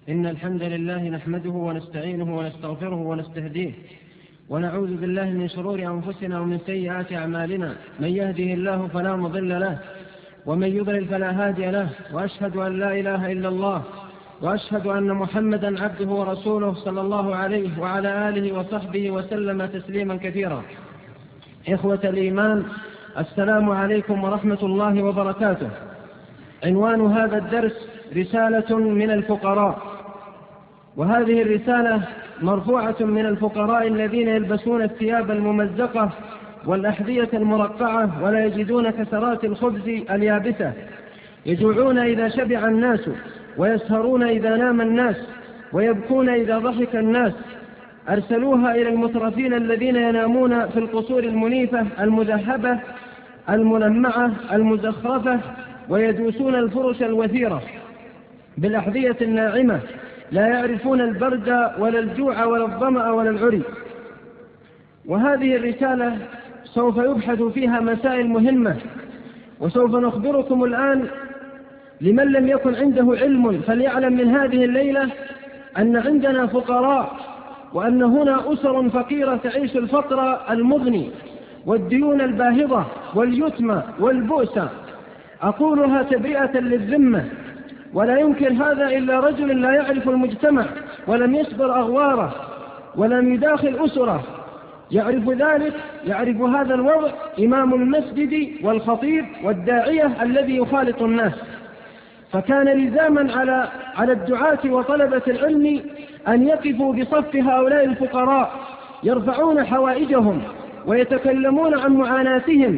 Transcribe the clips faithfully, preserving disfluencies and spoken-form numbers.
إن الحمد لله نحمده ونستعينه ونستغفره ونستهديه ونعوذ بالله من شرور أنفسنا ومن سيئات أعمالنا. من يهده الله فلا مضل له ومن يضلل فلا هادي له، وأشهد أن لا إله إلا الله وأشهد أن محمدا عبده ورسوله صلى الله عليه وعلى آله وصحبه وسلم تسليما كثيرا. إخوة الإيمان، السلام عليكم ورحمة الله وبركاته. عنوان هذا الدرس رسالة من الفقراء، وهذه الرسالة مرفوعة من الفقراء الذين يلبسون الثياب الممزقة والأحذية المرقعة ولا يجدون كسرات الخبز اليابسة، يجوعون إذا شبع الناس، ويسهرون إذا نام الناس، ويبكون إذا ضحك الناس. أرسلوها إلى المترفين الذين ينامون في القصور المنيفة المذهبة الملمعة المزخرفة، ويدوسون الفرش الوثيرة بالأحذية الناعمة، لا يعرفون البرد ولا الجوع ولا الظمأ ولا العري. وهذه الرسالة سوف يبحث فيها مسائل مهمة، وسوف نخبركم الآن لمن لم يكن عنده علم فليعلم من هذه الليلة أن عندنا فقراء، وأن هنا أسر فقيرة تعيش الفقر المضني والديون الباهظة واليتم والبؤس. أقولها تبرئة للذمة، ولا ينكر هذا إلا رجل لا يعرف المجتمع ولم يصبر أغواره ولم يداخل أسره. يعرف ذلك، يعرف هذا الوضع إمام المسجد والخطيب والداعية الذي يخالط الناس. فكان لزاما على على الدعاة وطلبة العلم أن يقفوا بصف هؤلاء الفقراء، يرفعون حوائجهم ويتكلمون عن معاناتهم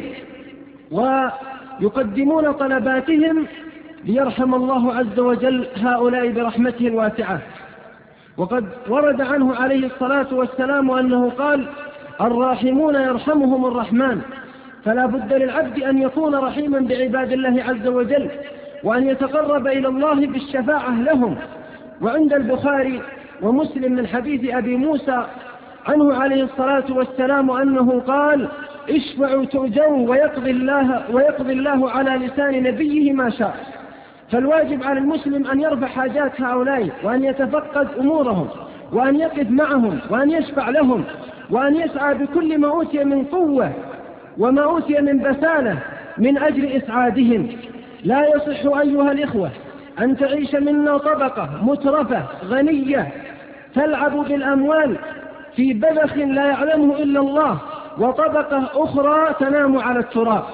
ويقدمون طلباتهم ليرحم الله عز وجل هؤلاء برحمته الواسعة. وقد ورد عنه عليه الصلاة والسلام أنه قال: الراحمون يرحمهم الرحمن. فلا بد للعبد أن يكون رحيما بعباد الله عز وجل، وأن يتقرب إلى الله بالشفاعة لهم. وعند البخاري ومسلم من حديث أبي موسى عنه عليه الصلاة والسلام أنه قال: اشفعوا تؤجروا ويقضي الله, ويقضي الله على لسان نبيه ما شاء. فالواجب على المسلم أن يرفع حاجات هؤلاء، وأن يتفقد أمورهم، وأن يقف معهم، وأن يشفع لهم، وأن يسعى بكل ما أوتي من قوة وما أوتي من بسالة من أجل إسعادهم. لا يصح أيها الإخوة أن تعيش منا طبقة مترفة غنية تلعب بالأموال في بذخ لا يعلمه إلا الله، وطبقة أخرى تنام على التراب.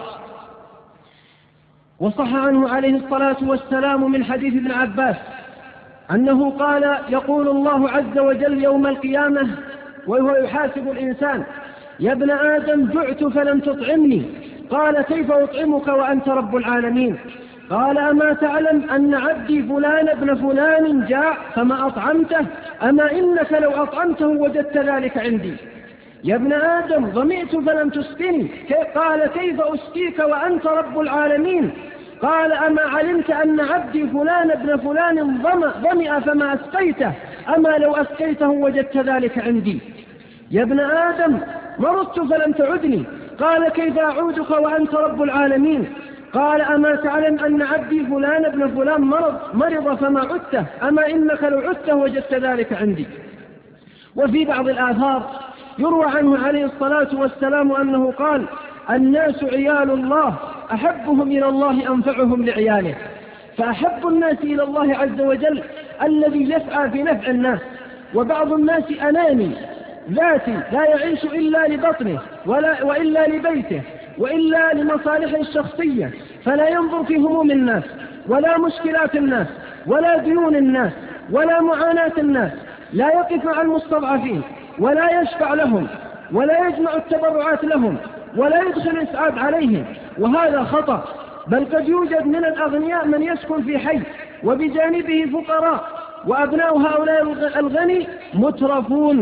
وصح عنه عليه الصلاة والسلام من حديث ابن عباس أنه قال: يقول الله عز وجل يوم القيامة وهو يحاسب الإنسان: يا ابن آدم جعت فلم تطعمني. قال: كيف أطعمك وأنت رب العالمين؟ قال: أما تعلم أن عبدي فلان ابن فلان جاع فما أطعمته؟ أما إنك لو أطعمته وجدت ذلك عندي. يا ابن آدم ظمئت فلم تسقني. قال: كيف أسقيك وأنت رب العالمين؟ قال: أما علمت أن عبدي فلان ابن فلان ظمئ فما أسقيته؟ أما لو أسقيته وجدت ذلك عندي. يا ابن آدم مرضت فلم تعدني. قال: كيف أعودك وأنت رب العالمين؟ قال: أما تعلم أن عبدي فلان ابن فلان مرض مرض فما عدته؟ أما إنك لو عدته وجدت ذلك عندي. وفي بعض الآثار يروى عنه عليه الصلاة والسلام أنه قال: الناس عيال الله، أحبهم إلى الله أنفعهم لعياله. فأحب الناس إلى الله عز وجل الذي يسعى في نفع الناس. وبعض الناس أناني ذاتي لا يعيش إلا لبطنه ولا وإلا لبيته وإلا لمصالحه الشخصية، فلا ينظر في هموم الناس ولا مشكلات الناس ولا ديون الناس ولا معاناة الناس، لا يقف مع المستضعفين ولا يشفع لهم ولا يجمع التبرعات لهم ولا يدخل الإسعاد عليهم. وهذا خطأ. بل قد يوجد من الأغنياء من يسكن في حي وبجانبه فقراء، وأبناء هؤلاء الغني مترفون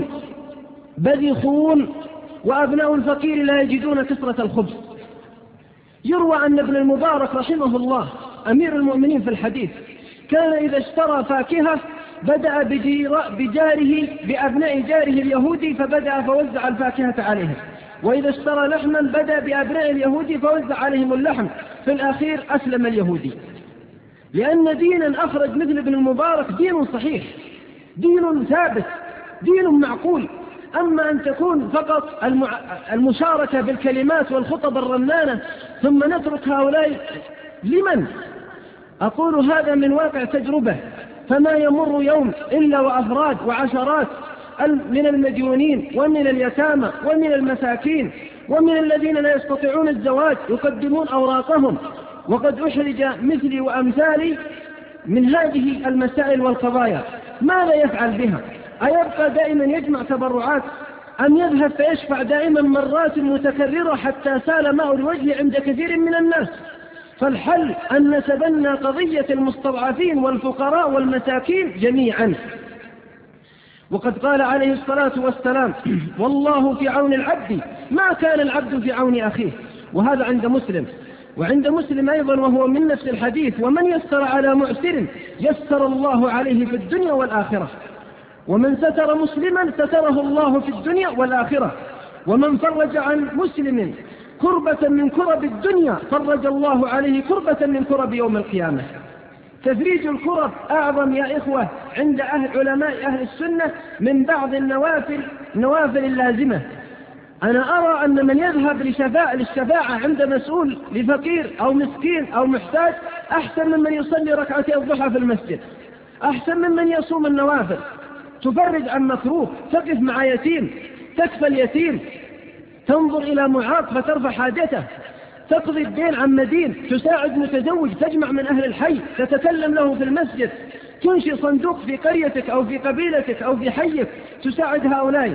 بذخون، وأبناء الفقير لا يجدون كسرة الخبز. يروى أن ابن المبارك رحمه الله أمير المؤمنين في الحديث كان إذا اشترى فاكهة بدأ بجاره بأبناء جاره اليهودي فبدأ فوزع الفاكهة عليهم، وإذا اشترى لحما بدأ بأبناء اليهودي فوزع عليهم اللحم، في الأخير أسلم اليهودي. لأن دينا أخرج مثل ابن المبارك دين صحيح، دين ثابت، دين معقول. أما أن تكون فقط المشاركة بالكلمات والخطب الرنانة ثم نترك هؤلاء لمن؟ أقول هذا من واقع تجربة، فما يمر يوم إلا وأفراد وعشرات من المديونين ومن اليتامى ومن المساكين ومن الذين لا يستطيعون الزواج يقدمون أوراقهم، وقد أحرج مثلي وأمثالي من هذه المسائل والقضايا. ماذا يفعل بها؟ أيبقى دائما يجمع تبرعات أم يذهب فيشفع دائما مرات متكررة حتى سال ماء الوجه عند كثير من الناس؟ فالحل أن نتبنى قضية المستضعفين والفقراء والمساكين جميعا. وقد قال عليه الصلاة والسلام: والله في عون العبد ما كان العبد في عون أخيه. وهذا عند مسلم، وعند مسلم أيضا وهو من نفس الحديث: ومن يسر على معسر يسر الله عليه في الدنيا والآخرة، ومن ستر مسلما ستره الله في الدنيا والآخرة، ومن فرج عن مسلم كربة من كرب الدنيا فرج الله عليه كربة من كرب يوم القيامة. تفريج الكرب أعظم يا إخوة عند أهل علماء أهل السنة من بعض النوافل النوافل اللازمة. أنا أرى أن من يذهب لشفاعة للشفاعة عند مسؤول لفقير أو مسكين أو محتاج أحسن من من يصلي ركعتي الضحى في المسجد، أحسن من من يصوم النوافل. تفرج عن مكروه، تقف مع يتيم، تكفى اليتيم، تنظر إلى معاق فترفع حاجته، تقضي الدين عن مدين، تساعد متزوج، تجمع من أهل الحي، تتكلم له في المسجد، تنشئ صندوق في قريتك أو في قبيلتك أو في حيك تساعد هؤلاء.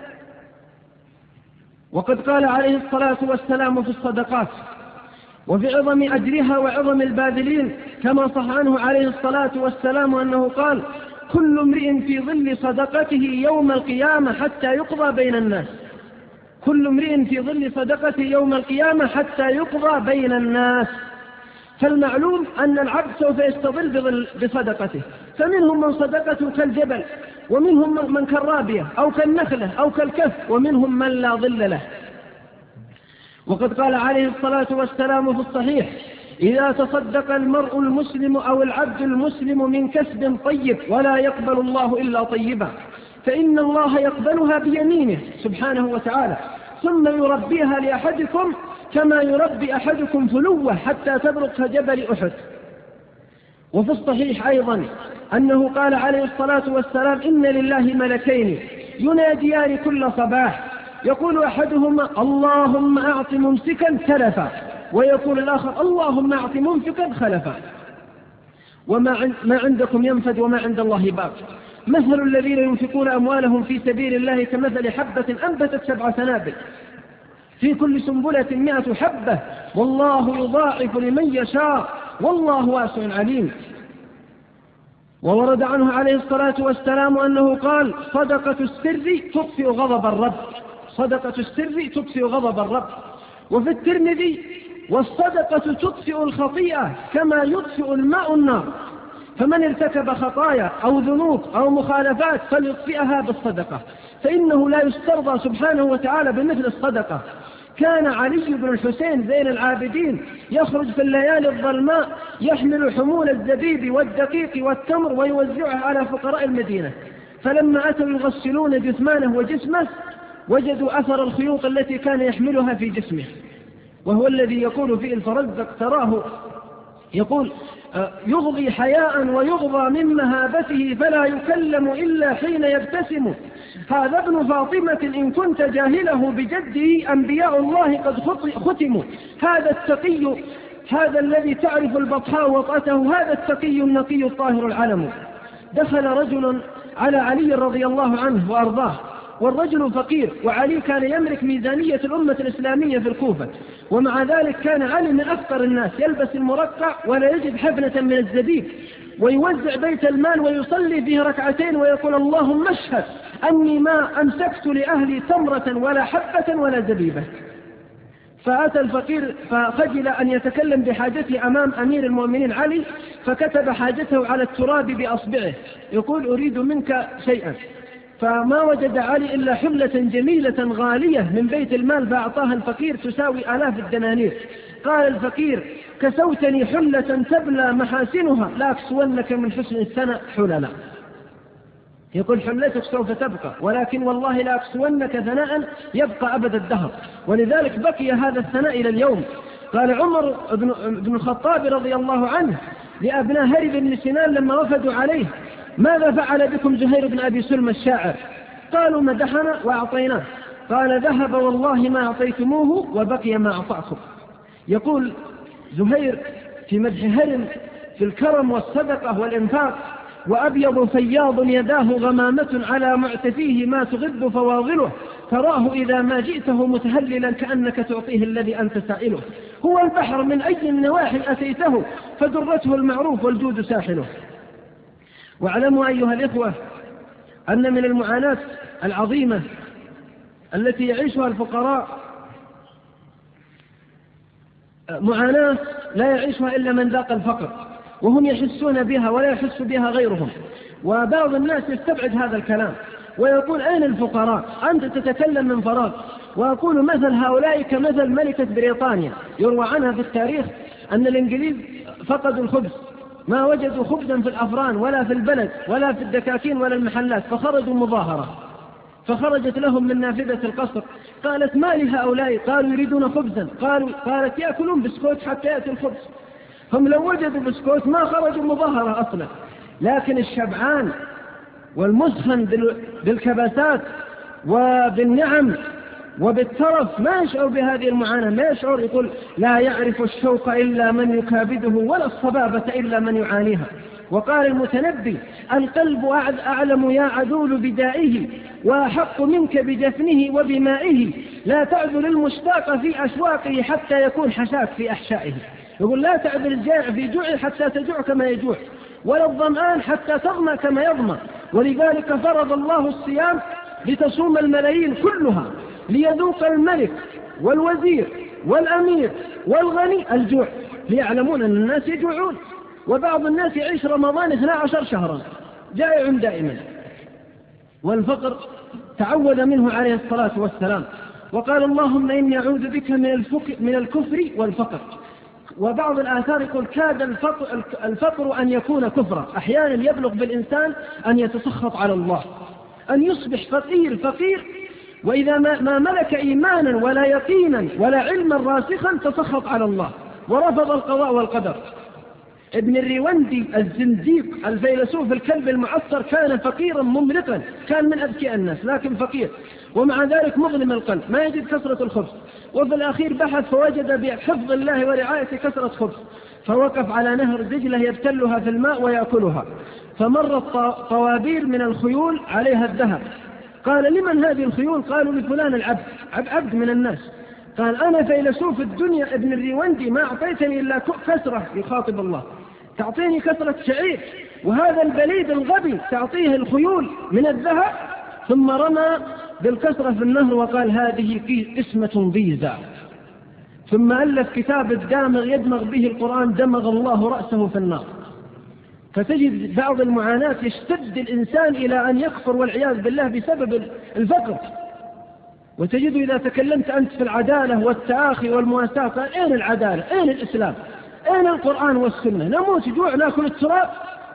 وقد قال عليه الصلاة والسلام في الصدقات وفي عظم أجرها وعظم الباذلين كما صح عنه عليه الصلاة والسلام أنه قال: كل امرئ في ظل صدقته يوم القيامة حتى يقضى بين الناس. كل امرئ في ظل صدقته يوم القيامة حتى يقضى بين الناس. فالمعلوم أن العبد سوف يستظل بصدقته، فمنهم من صدقته كالجبل، ومنهم من كالرابية أو كالنخلة أو كالكف، ومنهم من لا ظل له. وقد قال عليه الصلاة والسلام في الصحيح: إذا تصدق المرء المسلم أو العبد المسلم من كسب طيب ولا يقبل الله إلا طيبا، فإن الله يقبلها بيمينه سبحانه وتعالى، ثم يربيها لأحدكم كما يربي أحدكم فلوة حتى تبرق كجبل أحد. وفي الصحيح أيضا أنه قال عليه الصلاة والسلام: إن لله ملكين يناديان كل صباح، يقول أحدهما: اللهم أعط ممسكا تلفا، ويقول الآخر: اللهم أعط منفقا خلفا. وما ما عندكم ينفد وما عند الله باق. مثل الذين ينفقون أموالهم في سبيل الله كمثل حبة أنبتت سبع سنابل في كل سنبلة مئة حبة، والله يضاعف لمن يشاء والله واسع عليم. وورد عنه عليه الصلاة والسلام أنه قال: صدقة السر تطفئ غضب الرب. صدقة السر تطفئ غضب الرب. وفي الترمذي: والصدقة تطفئ الخطيئة كما يطفئ الماء النار، فمن ارتكب خطايا أو ذنوب أو مخالفات فليطفئها بالصدقة، فإنه لا يسترضى سبحانه وتعالى بمثل الصدقة. كان علي بن الحسين زين العابدين يخرج في الليالي الظلماء يحمل حمول الزبيب والدقيق والتمر ويوزعها على فقراء المدينة، فلما أتوا يغسلون جثمانه وجسمه وجدوا أثر الخيوط التي كان يحملها في جسمه، وهو الذي يقول فيه الفرزدق: تراه يقول يغضي حياء ويغضى من مهابته فلا يكلم إلا حين يبتسم. هذا ابن فاطمة إن كنت جاهله بجده أنبياء الله قد ختموا. هذا التقي، هذا الذي تعرف البطحاء وطأته، هذا التقي النقي الطاهر العلم. دخل رجل على علي رضي الله عنه وأرضاه، والرجل فقير، وعلي كان يملك ميزانية الأمة الإسلامية في الكوفة، ومع ذلك كان علي من أفقر الناس، يلبس المرقع ولا يجد حفنة من الزبيب، ويوزع بيت المال ويصلي فيه ركعتين ويقول: اللهم اشهد أني ما أمسكت لأهلي تمرة ولا حبة ولا زبيبة. فأتى الفقير فخجل أن يتكلم بحاجته أمام أمير المؤمنين علي، فكتب حاجته على التراب بأصبعه يقول: أريد منك شيئا. فما وجد علي إلا حلة جميلة غالية من بيت المال فأعطاها الفقير تساوي آلاف الدنانير. قال الفقير كسوتني حلة تبلى محاسنها لا أكسونك من حسن الثنى حللا. يقول حلتك سوف تبقى ولكن والله لا أكسونك ثناء يبقى أبد الدهر. ولذلك بقي هذا الثناء إلى اليوم. قال عمر بن الخطاب رضي الله عنه لأبناء هرب بن سنان لما وفدوا عليه ماذا فعل بكم زهير بن أبي سلمى الشاعر؟ قالوا مدحنا وأعطيناه. قال ذهب والله ما أعطيتموه وبقي ما أعطاكم. يقول زهير في مدح هرم في الكرم والصدقة والإنفاق وأبيض فياض يداه غمامة على معتفيه ما تغض فواضله تراه إذا ما جئته متهللا كأنك تعطيه الذي أنت سائله. هو البحر من أي النواحي أتيته فدرته المعروف والجود ساحله. واعلموا أيها الإخوة أن من المعاناة العظيمة التي يعيشها الفقراء معاناة لا يعيشها إلا من ذاق الفقر وهم يحسون بها ولا يحس بها غيرهم. وبعض الناس يستبعد هذا الكلام ويقول أين الفقراء؟ أنت تتكلم من فراغ. وأقول مثل هؤلاء كمثل ملكة بريطانيا يروى عنها في التاريخ أن الإنجليز فقدوا الخبز ما وجدوا خبزا في الأفران ولا في البلد ولا في الدكاكين ولا المحلات فخرجوا مظاهرة فخرجت لهم من نافذة القصر قالت ما لهؤلاء؟ قالوا يريدون خبزا. قالوا قالت يأكلون بسكوت حتى يأتي الخبز. هم لو وجدوا بسكوت ما خرجوا مظاهرة أصلا. لكن الشبعان والمسخن بالكباسات وبالنعم وبالترف ما يشعر بهذه المعاناة ما يشعر. يقول لا يعرف الشوق إلا من يكابده ولا الصبابة إلا من يعانيها. وقال المتنبي القلب أعلم يا عدول بدائه وأحق منك بدفنه وبمائه لا تعذل المشتاق في أشواقه حتى يكون حشاك في أحشائه. يقول لا تعذل الجائع في جوعه حتى تجوع كما يجوع ولا الظمآن حتى تظمأ كما يظمأ. ولذلك فرض الله الصيام لتصوم الملايين كلها ليذوق الملك والوزير والأمير والغني الجوع ليعلمون أن الناس يجوعون. وبعض الناس يعيش رمضان اثنا عشر شهرا جائع دائما. والفقر تعوذ منه عليه الصلاة والسلام وقال اللهم إني أعوذ بك من, من الكفر والفقر. وبعض الآثار يقول كاد الفقر, الفقر أن يكون كفرا. أحيانا يبلغ بالإنسان أن يتسخط على الله أن يصبح فقير فقير وإذا ما ملك إيمانا ولا يقينا ولا علما راسخا تسخط على الله ورفض القضاء والقدر. ابن الريوندي الزنديق الفيلسوف الكلب المعصر كان فقيرا مملقا كان من أذكياء الناس لكن فقير ومع ذلك مظلم القلب ما يجد كثرة الخبز. وفي الأخير بحث فوجد بحفظ الله ورعاية كثرة خبز فوقف على نهر دجلة يبتلها في الماء ويأكلها فمرت طوابير من الخيول عليها الذهب. قال لمن هذه الخيول؟ قالوا لفلان العبد عبد من الناس. قال أنا فيلسوف الدنيا ابن الريوندي ما أعطيتني إلا كثرة يخاطب الله تعطيني كثرة شعير وهذا البليد الغبي تعطيه الخيول من الذهب. ثم رمى بالكثرة في النهر وقال هذه قسمة ضيزى. ثم ألف كتاب الدامغ يدمغ به القرآن دمغ الله رأسه في النار. فتجد بعض المعاناة يشتد الإنسان إلى أن يكفر والعياذ بالله بسبب الفقر. وتجد إذا تكلمت أنت في العدالة والتآخي والمواساة قال أين العدالة؟ أين الإسلام؟ أين القرآن والسنة؟ نموت جوع نأكل التراب.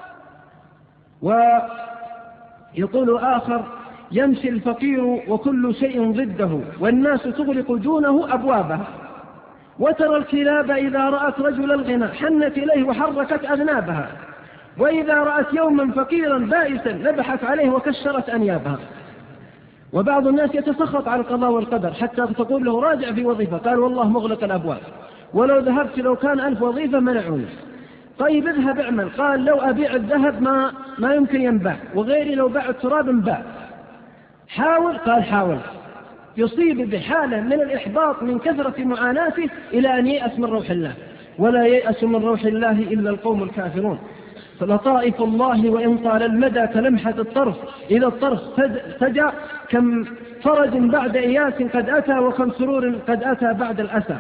ويقول آخر يمشي الفقير وكل شيء ضده والناس تغلق دونه أبوابها وترى الكلاب إذا رأت رجل الغنى حنت إليه وحركت أذنابها وإذا رأت يوما فقيرا بائسا نبحت عليه وكشرت أنيابها. وبعض الناس يتسخط على القضاء والقدر حتى تقول له راجع في وظيفة قال والله مغلق الأبواب ولو ذهبت لو كان ألف وظيفة منعوني. طيب اذهب اعمل. قال لو أبيع الذهب ما, ما يمكن ينباع وغيري لو باع التراب انباع. حاول. قال حاول. يصيب بحالة من الإحباط من كثرة معاناته إلى أن ييأس من روح الله ولا ييأس من روح الله إلا القوم الكافرون. فلطائف الله وإن طال المدى كلمحة الطرف إذا الطرف سجع كم فرج بعد إياس قد أتى وكم سرور قد أتى بعد الأسى.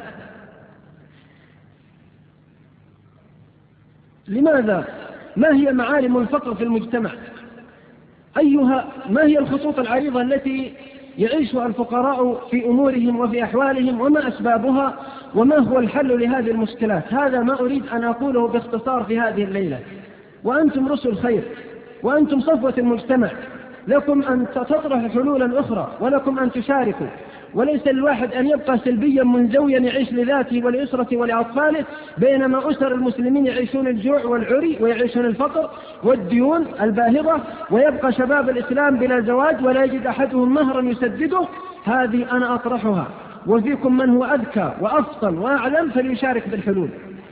لماذا؟ ما هي معالم الفقر في المجتمع؟ أيها ما هي الخطوط العريضة التي يعيشها الفقراء في أمورهم وفي أحوالهم، وما أسبابها وما هو الحل لهذه المشكلات. هذا ما أريد أن أقوله باختصار في هذه الليلة. وأنتم رسل خير، وأنتم صفوة المجتمع، لكم أن تطرحوا حلولا أخرى، ولكم أن تشاركوا، وليس الواحد أن يبقى سلبيا منزويا يعيش لذاته ولأسرته ولأطفاله، بينما أسر المسلمين يعيشون الجوع والعري ويعيشون الفقر والديون الباهظة، ويبقى شباب الإسلام بلا زواج ولا يجد أحدهم مهرا يسدده. هذه أنا أطرحها، وفيكم من هو أذكى وأفطن وأعلم فليشارك بالحلول.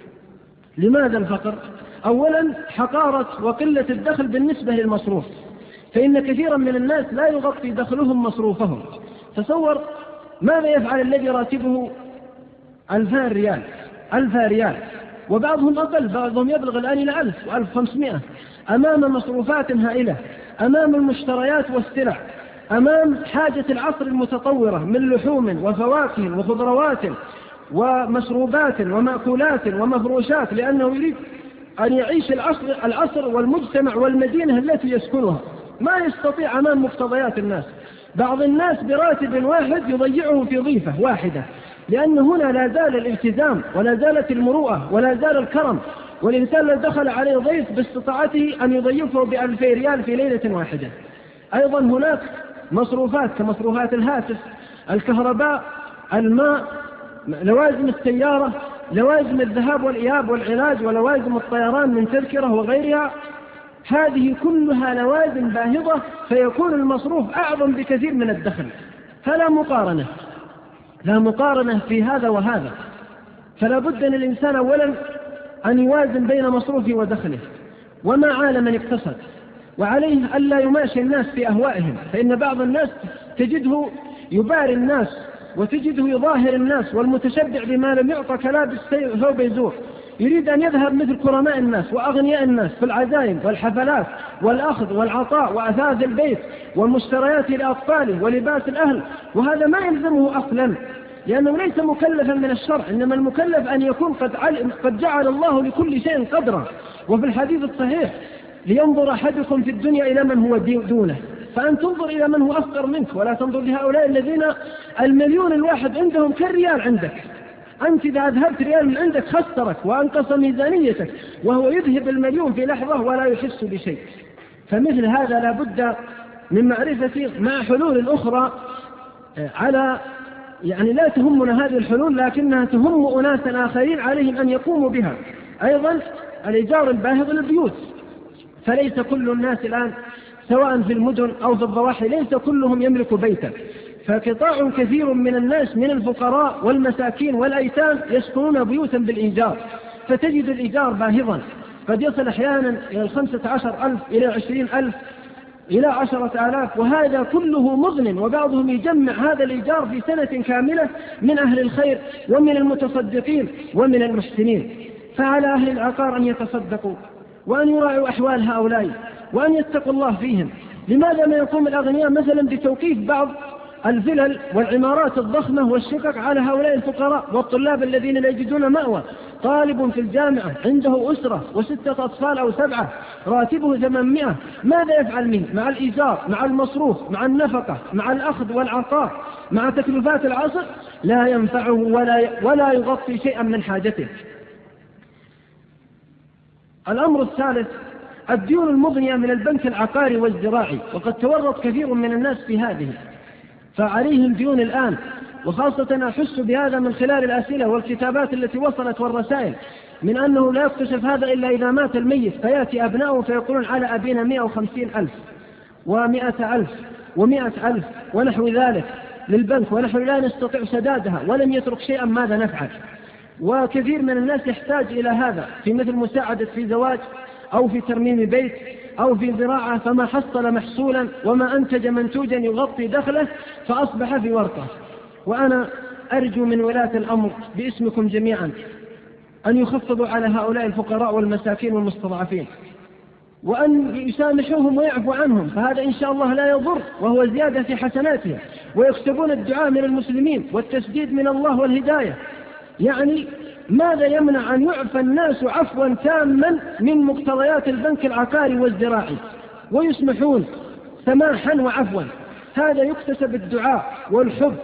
لماذا الفقر؟ أولا حقارة وقلة الدخل بالنسبة للمصروف، فإن كثيرا من الناس لا يغطي دخلهم مصروفهم. تصور ماذا يفعل الذي راتبه ألفان ريال ألفا ريال، وبعضهم أقل، بعضهم يبلغ الآن إلى ألف وألف وخمسمائة، أمام مصروفات هائلة، أمام المشتريات والسلع، أمام حاجة العصر المتطورة من لحوم وفواكه وخضروات ومشروبات ومأكولات ومفروشات، لأنه يريد أن يعيش العصر, العصر والمجتمع والمدينة التي يسكنها، ما يستطيع أمام مقتضيات الناس. بعض الناس براتب واحد يضيعه في ضيفة واحدة، لأن هنا لا زال الالتزام ولا زالت المروءة ولا زال الكرم، والإنسان لو دخل عليه ضيف باستطاعته أن يضيفه بألفي ريال في ليلة واحدة. أيضا هناك مصروفات كمصروفات الهاتف، الكهرباء، الماء، لوازم السيارة، لوازم الذهاب والإياب والعلاج، ولوازم الطيران من تذكرة وغيرها. هذه كلها لوازم باهظة، فيكون المصروف أعظم بكثير من الدخل. فلا مقارنة لا مقارنة في هذا وهذا. فلا بد أن الإنسان أولا أن يوازن بين مصروفه ودخله، وما عال من اقتصد، وعليه ألا يماشي الناس في أهوائهم، فإن بعض الناس تجده يباري الناس وتجده يظاهر الناس، والمتشبع بما لم يعطى كلابس ثوب يزور، يريد أن يذهب مثل كرماء الناس وأغنياء الناس في العزائم والحفلات والأخذ والعطاء وأثاث البيت والمشتريات لأطفاله ولباس الأهل، وهذا ما يلزمه أصلا، لأنه ليس مكلفا من الشرع، إنما المكلف أن يكون قد, قد جعل الله لكل شيء قدرا. وفي الحديث الصحيح لينظر أحدكم في الدنيا إلى من هو دونه، فأن تنظر إلى من هو أفقر منك، ولا تنظر لهؤلاء الذين المليون الواحد عندهم كالريال عندك. أنت إذا أذهبت ريال من عندك خسرك وأنقص ميزانيتك، وهو يذهب المليون في لحظة ولا يحس بشيء. فمثل هذا لا بد من معرفة مع حلول أخرى على يعني لا تهمنا هذه الحلول، لكنها تهم أناسا آخرين عليهم أن يقوموا بها. أيضا الإيجار الباهظ للبيوت، فليس كل الناس الآن سواء في المدن أو في الضواحي ليس كلهم يملك بيتا، فقطاع كثير من الناس من الفقراء والمساكين والأيتام يسكنون بيوتا بالإيجار، فتجد الإيجار باهظا قد يصل أحيانا إلى الخمسة عشر ألف إلى عشرين ألف إلى عشرة آلاف، وهذا كله مغن، وبعضهم يجمع هذا الإيجار في سنة كاملة من أهل الخير ومن المتصدقين ومن المحسنين. فعلى أهل العقار أن يتصدقوا وأن يراعوا أحوال هؤلاء وأن يتقوا الله فيهم. لماذا ما يقوم الأغنياء مثلا بتوقيف بعض الفلل والعمارات الضخمة والشقق على هؤلاء الفقراء والطلاب الذين لا يجدون مأوى؟ طالب في الجامعة عنده أسرة وستة أطفال أو سبعة، راتبه ثمانمائة، ماذا يفعل منه مع الإيجار، مع المصروف، مع النفقة، مع الأخذ والعطاء، مع تكلفات العصر؟ لا ينفعه ولا ولا يغطي شيئا من حاجته. الأمر الثالث الديون المغنية من البنك العقاري والزراعي، وقد تورط كثير من الناس في هذه، فعليهم ديون الآن، وخاصة أحس بهذا من خلال الأسئلة والكتابات التي وصلت والرسائل، من أنه لا يكتشف هذا إلا إذا مات الميت، فيأتي أبناؤه فيقولون على أبينا مئة وخمسين ألف ومئة ألف ومئة ألف ونحو ذلك للبنك، ونحن لا نستطيع سدادها ولم يترك شيئا، ماذا نفعل؟ وكثير من الناس يحتاج إلى هذا في مثل مساعدة في زواج أو في ترميم بيت أو في زراعة، فما حصل محصولا وما أنتج منتوجا يغطي دخله فأصبح في ورطة. وأنا أرجو من ولاة الأمر باسمكم جميعا أن يخفضوا على هؤلاء الفقراء والمساكين والمستضعفين، وأن يسامحوهم ويعفوا عنهم، فهذا إن شاء الله لا يضر وهو زيادة في حسناتهم، ويكسبون الدعاء من المسلمين والتسديد من الله والهداية. يعني ماذا يمنع أن يعفى الناس عفوا تاما من مقتضيات البنك العقاري والزراعي ويسمحون سماحا وعفوا؟ هذا يكتسب بالدعاء والحب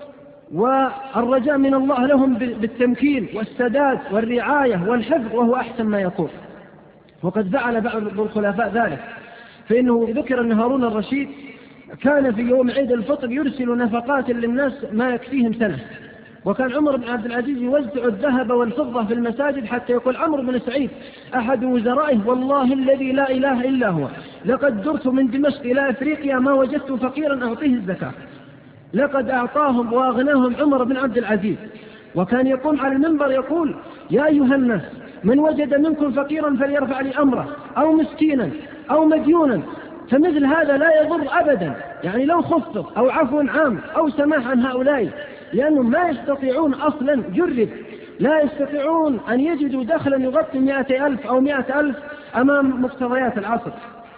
والرجاء من الله لهم بالتمكين والسداد والرعاية والحفظ، وهو أحسن ما يكون. وقد فعل بعض الخلفاء ذلك، فإنه ذكر أن هارون الرشيد كان في يوم عيد الفطر يرسل نفقات للناس ما يكفيهم سنة. وكان عمر بن عبد العزيز يوزع الذهب والفضة في المساجد، حتى يقول عمرو بن سعيد أحد وزرائه: والله الذي لا إله إلا هو لقد درت من دمشق إلى أفريقيا ما وجدت فقيرا أعطيه الزكاة. لقد أعطاهم وأغناهم عمر بن عبد العزيز. وكان يقوم على المنبر يقول: يا أيها الناس، من وجد منكم فقيرا فليرفع لي أمره، أو مسكينا أو مديونا. فمثل هذا لا يضر أبدا، يعني لو خفض أو عفو عام أو سماح عن هؤلاء، لأنهم ما يستطيعون أصلا، جرب، لا يستطيعون أن يجدوا دخلا يغطي مئة ألف أو مئة ألف أمام مقتضيات العصر.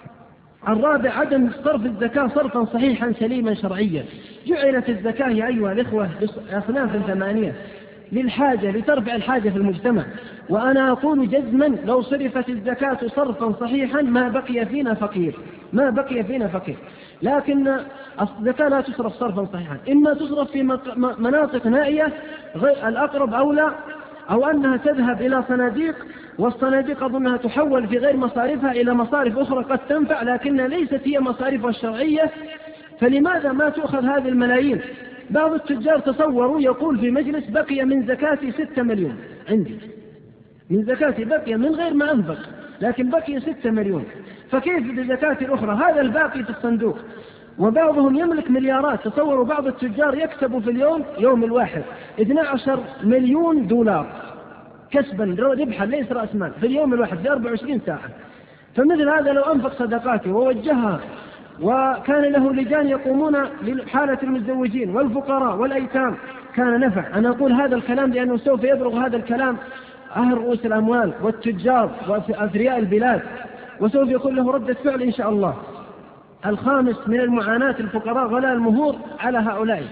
الرابع عدم صرف الزكاة صرفا صحيحا سليما شرعيا. جعلت الزكاة يا أيها الإخوة أصناف ثمانية للحاجة، لترفع الحاجة في المجتمع. وأنا أقول جزما: لو صرفت الزكاة صرفا صحيحا ما بقي فينا فقير، ما بقي فينا فقير. لكن الزكاة لا تصرف صرفا صحيحا، إما تصرف في مناطق نائية غير الأقرب أولى، أو أنها تذهب إلى صناديق، والصناديق أظنها تحول في غير مصارفها إلى مصارف أخرى قد تنفع، لكنها ليست هي مصارفها الشرعية. فلماذا ما تؤخذ هذه الملايين؟ بعض التجار تصوروا يقول في مجلس: بقي من زكاتي ستة مليون عندي، من زكاتي بقي من غير ما أنفق، لكن بقي ستة مليون، فكيف بزكاتي الأخرى؟ هذا الباقي في الصندوق. وبعضهم يملك مليارات. تصوروا بعض التجار يكسبوا في اليوم يوم الواحد اثني عشر مليون دولار كسبا ربحا ليس رأس مال في اليوم الواحد في أربع وعشرين ساعة. فمثل هذا لو أنفق صدقاته ووجهها، وكان له لجان يقومون لحالة المتزوجين والفقراء والأيتام، كان نفع. أنا أقول هذا الكلام لأنه سوف يبلغ هذا الكلام أهل رؤوس الأموال والتجار وأثرياء البلاد، وسوف يكون له ردة فعل إن شاء الله. الخامس من المعاناة الفقراء غلاء المهور على هؤلاء،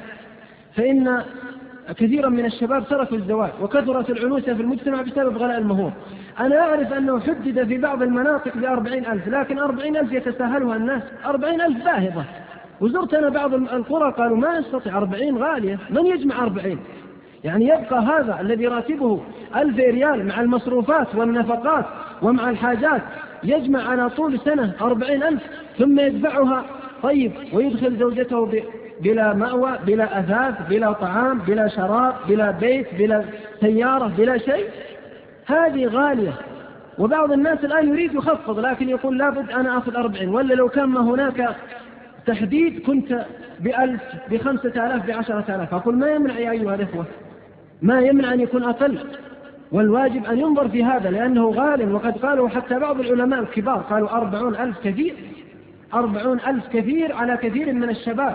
فإن كثيرا من الشباب تركوا الزواج، وكثرت العنوسة في المجتمع بسبب غلاء المهور. أنا أعرف أنه حدد في بعض المناطق بأربعين ألف، لكن أربعين ألف يتساهلها الناس، أربعين ألف باهظة. وزرت أنا بعض القرى قالوا ما نستطيع، أربعين غالية، من يجمع أربعين؟ يعني يبقى هذا الذي راتبه ألف ريال مع المصروفات والنفقات ومع الحاجات يجمع على طول سنة أربعين ألف، ثم يدفعها. طيب، ويدخل زوجته ب... بلا مأوى، بلا أثاث، بلا طعام، بلا شراب، بلا بيت، بلا سيارة، بلا شيء. هذه غالية. وبعض الناس الآن يريد يخفض، لكن يقول لابد أنا أخذ أربعين، ولا لو كان ما هناك تحديد كنت بألف، بخمسة آلاف، بعشرة آلاف. أقول ما يمنع يا أيها الإخوة، ما يمنع أن يكون أقل، والواجب أن ينظر في هذا لأنه غال. وقد قالوا حتى بعض العلماء الكبار قالوا أربعون ألف كثير، أربعون ألف كثير على كثير من الشباب.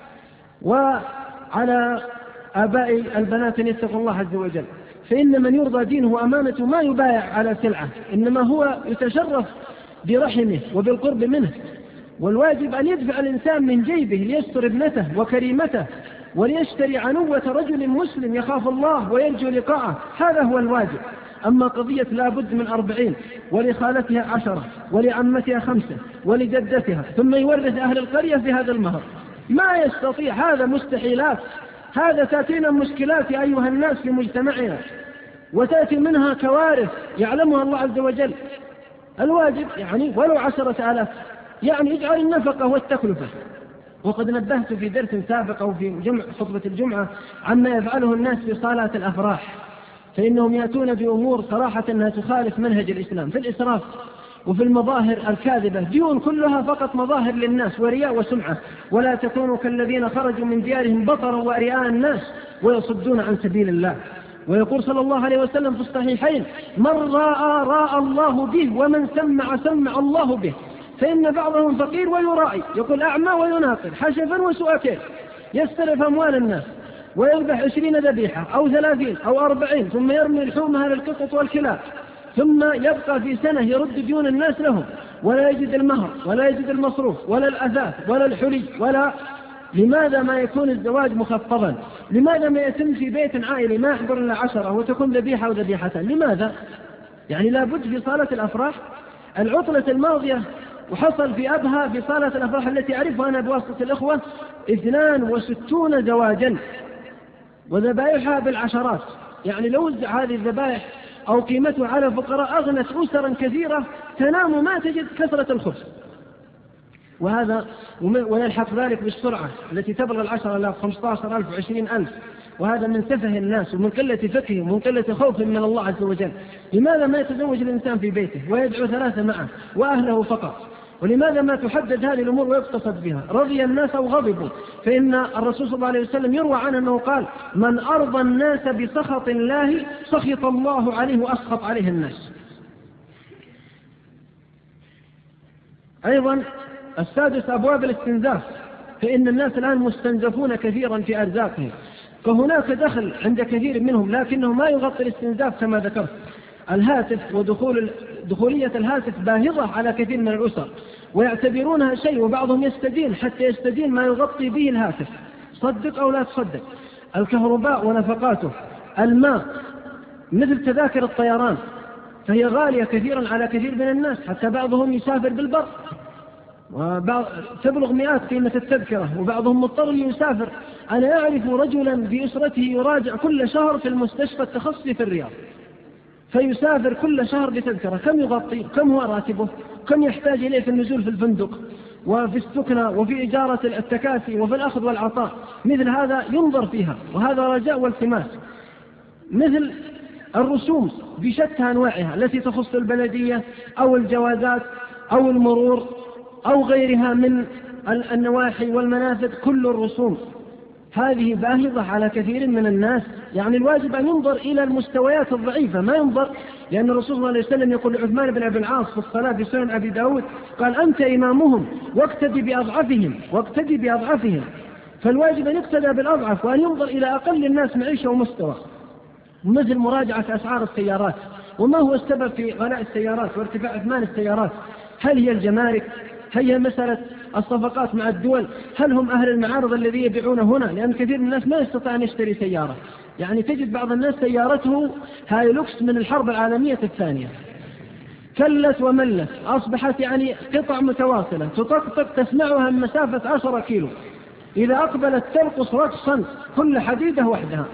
وعلى آباء البنات أن يتقوا الله عز وجل، فإن من يرضى دينه وأمانته ما يبايع على سلعة، إنما هو يتشرف برحمه وبالقرب منه. والواجب أن يدفع الإنسان من جيبه ليستر ابنته وكريمته، وليشتري عنوة رجل مسلم يخاف الله ويرجو لقاءه. هذا هو الواجب. أما قضية لابد من أربعين، ولخالتها عشرة، ولعمتها خمسة، ولجدتها، ثم يورث أهل القرية في هذا المهر، ما يستطيع. هذا مستحيلات. هذا تأتينا مشكلات يا أيها الناس في مجتمعنا، وتأتي منها كوارث يعلمها الله عز وجل. الواجب يعني ولو عشرة آلاف، يعني اجعل النفقة والتكلفة. وقد نبهت في درس سابق أو في جمع خطبة الجمعة عما يفعله الناس في صالات الأفراح، فإنهم يأتون بأمور صراحة أنها تخالف منهج الإسلام في الإسراف وفي المظاهر الكاذبة. ديون كلها فقط مظاهر للناس ورياء وسمعة. ولا تكونوا كالذين خرجوا من ديارهم بطرا ورئاء الناس ويصدون عن سبيل الله. ويقول صلى الله عليه وسلم في الصحيحين: من راى راى الله به، ومن سمع سمع الله به. فإن بعضهم فقير ويرائي، يقول أعمى ويناقض، حشفا وسؤكين، يستلف أموال الناس ويذبح عشرين ذبيحة أو ثلاثين أو أربعين، ثم يرمي لحومها للقطط والكلاب، ثم يبقى في سنة يرد ديون الناس لهم، ولا يجد المهر ولا يجد المصروف ولا الأثاث ولا الحلي ولا. لماذا ما يكون الزواج مخفضا؟ لماذا ما يتم في بيت عائلي ما يحضر إلا عشرة وتكون ذبيحة وذبيحتان؟ لماذا؟ يعني لابد في صالة الأفراح. العطلة الماضية وحصل في أبها في صالة الأفراح التي أعرفها أنا بواسطة الإخوة اثنان وستون زواجا وذبائحها بالعشرات. يعني لو وزع هذه الذبائح أو قيمتها على فقراء أغنت أسرا كثيرة تنام ما تجد كثرة الخبز. وهذا ويلحق ذلك بالسرعة التي تبلغ العشرة آلاف خمسة عشر ألف وعشرين ألف، وهذا من سفه الناس ومن قلة فقههم ومن قلة خوفهم من الله عز وجل. لماذا ما يتزوج الإنسان في بيته ويدعو ثلاثة معه وأهله فقط؟ ولماذا ما تحدد هذه الأمور ويقتصد بها؟ رضي الناس أو غضبوا، فإن الرسول صلى الله عليه وسلم يروى عنه أنه قال: من أرضى الناس بسخط الله سخط الله عليه وأسخط عليه الناس. أيضا السادس أبواب الاستنزاف، فإن الناس الآن مستنزفون كثيرا في أرزاقهم، فهناك دخل عند كثير منهم لكنه ما يغطي الاستنزاف كما ذكرت. الهاتف ودخول دخولية الهاتف باهظة على كثير من الأسر ويعتبرونها شيء، وبعضهم يستدين حتى يستدين ما يغطي به الهاتف، صدق أو لا تصدق. الكهرباء ونفقاته، الماء، مثل تذاكر الطيران فهي غالية كثيرا على كثير من الناس، حتى بعضهم يسافر بالبر وبعض تبلغ مئات قيمة التذكرة، وبعضهم مضطر يسافر. أنا أعرف رجلا بأسرته يراجع كل شهر في المستشفى التخصصي في الرياض، فيسافر كل شهر بتذكرة. كم يغطي؟ كم هو راتبه؟ كم يحتاج إليه في النزول في الفندق وفي السكنة وفي إجارة التكاسي وفي الأخذ والعطاء؟ مثل هذا ينظر فيها، وهذا رجاء والتماس. مثل الرسوم بشتى أنواعها التي تخص البلدية أو الجوازات أو المرور أو غيرها من النواحي والمنافذ، كل الرسوم هذه باهظة على كثير من الناس. يعني الواجب أن ينظر إلى المستويات الضعيفة، ما ينظر، لأن الرسول صلى الله عليه وسلم يقول لعثمان بن أبي العاص في الصلاة في سنن أبي داود قال: أنت إمامهم واقتدي بأضعفهم واقتدي بأضعفهم. فالواجب أن يقتدى بالأضعف وأن ينظر إلى أقل الناس معيشة ومستوى. مثل مراجعة أسعار السيارات، وما هو السبب في غلاء السيارات وارتفاع أثمان السيارات؟ هل هي الجمارك؟ هل هي مسألة الصفقات مع الدول؟ هل هم أهل المعارض الذي يبيعون هنا؟ لأن كثير من الناس ما يستطيع أن يشتري سيارة. يعني تجد بعض الناس سيارته هايلوكس من الحرب العالمية الثانية، كلت وملت، أصبحت يعني قطع متواصلة تطقطق تسمعها من مسافة عشرة كيلو، إذا أقبلت ترقص رقصا كل حديدة وحدها،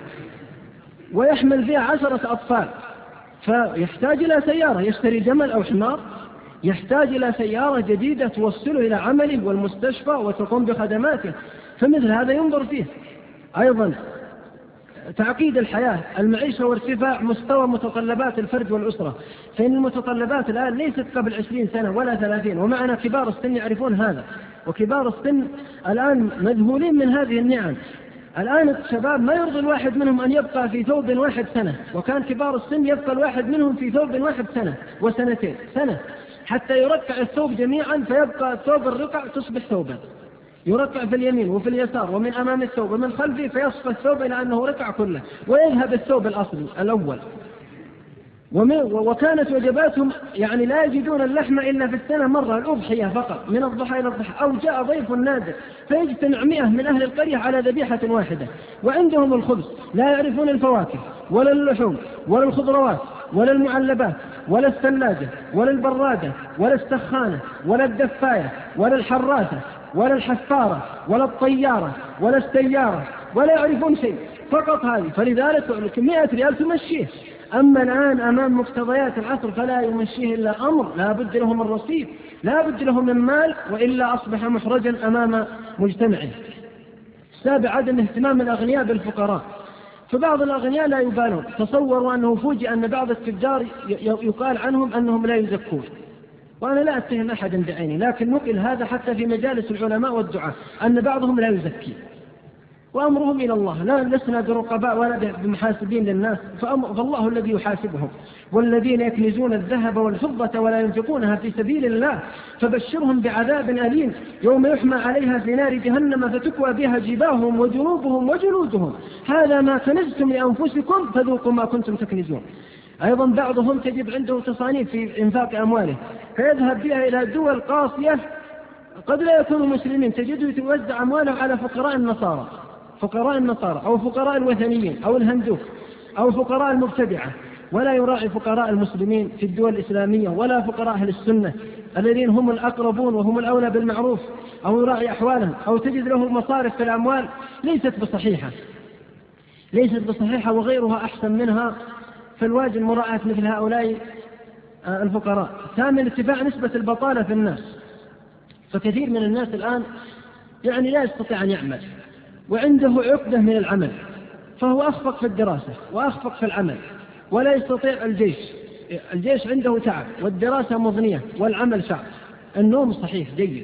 ويحمل فيها عشرة أطفال. فيحتاج إلى سيارة، يشتري جمل أو حمار، يحتاج إلى سيارة جديدة توصله إلى عمله والمستشفى وتقوم بخدماته. فمثل هذا ينظر فيه. أيضا تعقيد الحياة، المعيشة وارتفاع مستوى متطلبات الفرد والأسرة، فإن المتطلبات الآن ليست قبل عشرين سنة ولا ثلاثين، ومعنا كبار السن يعرفون هذا، وكبار السن الآن مذهولين من هذه النعم. الآن الشباب ما يرضي الواحد منهم أن يبقى في ثوب واحد سنة، وكان كبار السن يبقى الواحد منهم في ثوب واحد سنة وسنتين سنة، حتى يرقع الثوب جميعا فيبقى ثوب الرقع تصبح ثوبا، يرقع في اليمين وفي اليسار ومن أمام الثوب ومن خلفه، فيصفى الثوب إلى أنه رقع كله، ويذهب الثوب الأصلي الأول. وكانت وجباتهم يعني لا يجدون اللحم إلا في السنة مرة، الأضحية فقط، من الضحى إلى الضحى، أو جاء ضيف نادر فيجتمع مئة من أهل القرية على ذبيحة واحدة، وعندهم الخبز، لا يعرفون الفواكه ولا اللحوم ولا الخضروات ولا المعلبات ولا الثلاجة ولا البرادة ولا السخانة ولا الدفاية ولا الحراسة ولا الحفارة ولا الطيارة ولا السيارة، ولا يعرفون شيء، فقط هذه. فلذلك مئة ريال تمشيه. أما الآن أمام مقتضيات العصر فلا يمشيه إلا أمر، لا بد له من رصيد، لا بد له من مال، وإلا أصبح محرجا أمام مجتمعه. السابع عدم اهتمام الأغنياء بالفقراء، فبعض الأغنياء لا يبالون. تصوروا أنه فوجئ أن بعض التجار يقال عنهم أنهم لا يزكون، وأنا لا أتهم أحدا بعيني، لكن نقل هذا حتى في مجالس العلماء والدعاء أن بعضهم لا يزكي، وأمرهم إلى الله، لا لسنا برقباء ولا بمحاسبين للناس، فالله الذي يحاسبهم. والذين يكنزون الذهب والفضة ولا ينفقونها في سبيل الله فبشرهم بعذاب أليم يوم يحمى عليها في نار جهنم فتكوى بها جباههم وجنوبهم وجلودهم هذا ما كنزتم لأنفسكم فذوقوا ما كنتم تكنزون. أيضا بعضهم تجد عنده تصانيف في إنفاق أمواله فيذهب بها إلى دول قاصية قد لا يكونوا مسلمين، تجده يتوزع أمواله على فقراء النصارى، فقراء النصارى أو فقراء الوثنيين أو الهندوك أو فقراء المبتدعة، ولا يراعي فقراء المسلمين في الدول الإسلامية ولا فقراء أهل السنة الذين هم الأقربون وهم الأولى بالمعروف، أو يراعي أحوالهم، أو تجد له مصارف في الأموال ليست بصحيحة ليست بصحيحة وغيرها أحسن منها، فالواجب مراعاة مثل هؤلاء الفقراء. ثامن، ارتفاع نسبة البطالة في الناس، فكثير من الناس الآن يعني لا يستطيع أن يعمل وعنده عقدة من العمل، فهو أخفق في الدراسة وأخفق في العمل ولا يستطيع الجيش الجيش عنده تعب والدراسة مضنية والعمل صعب، النوم صحيح جيد،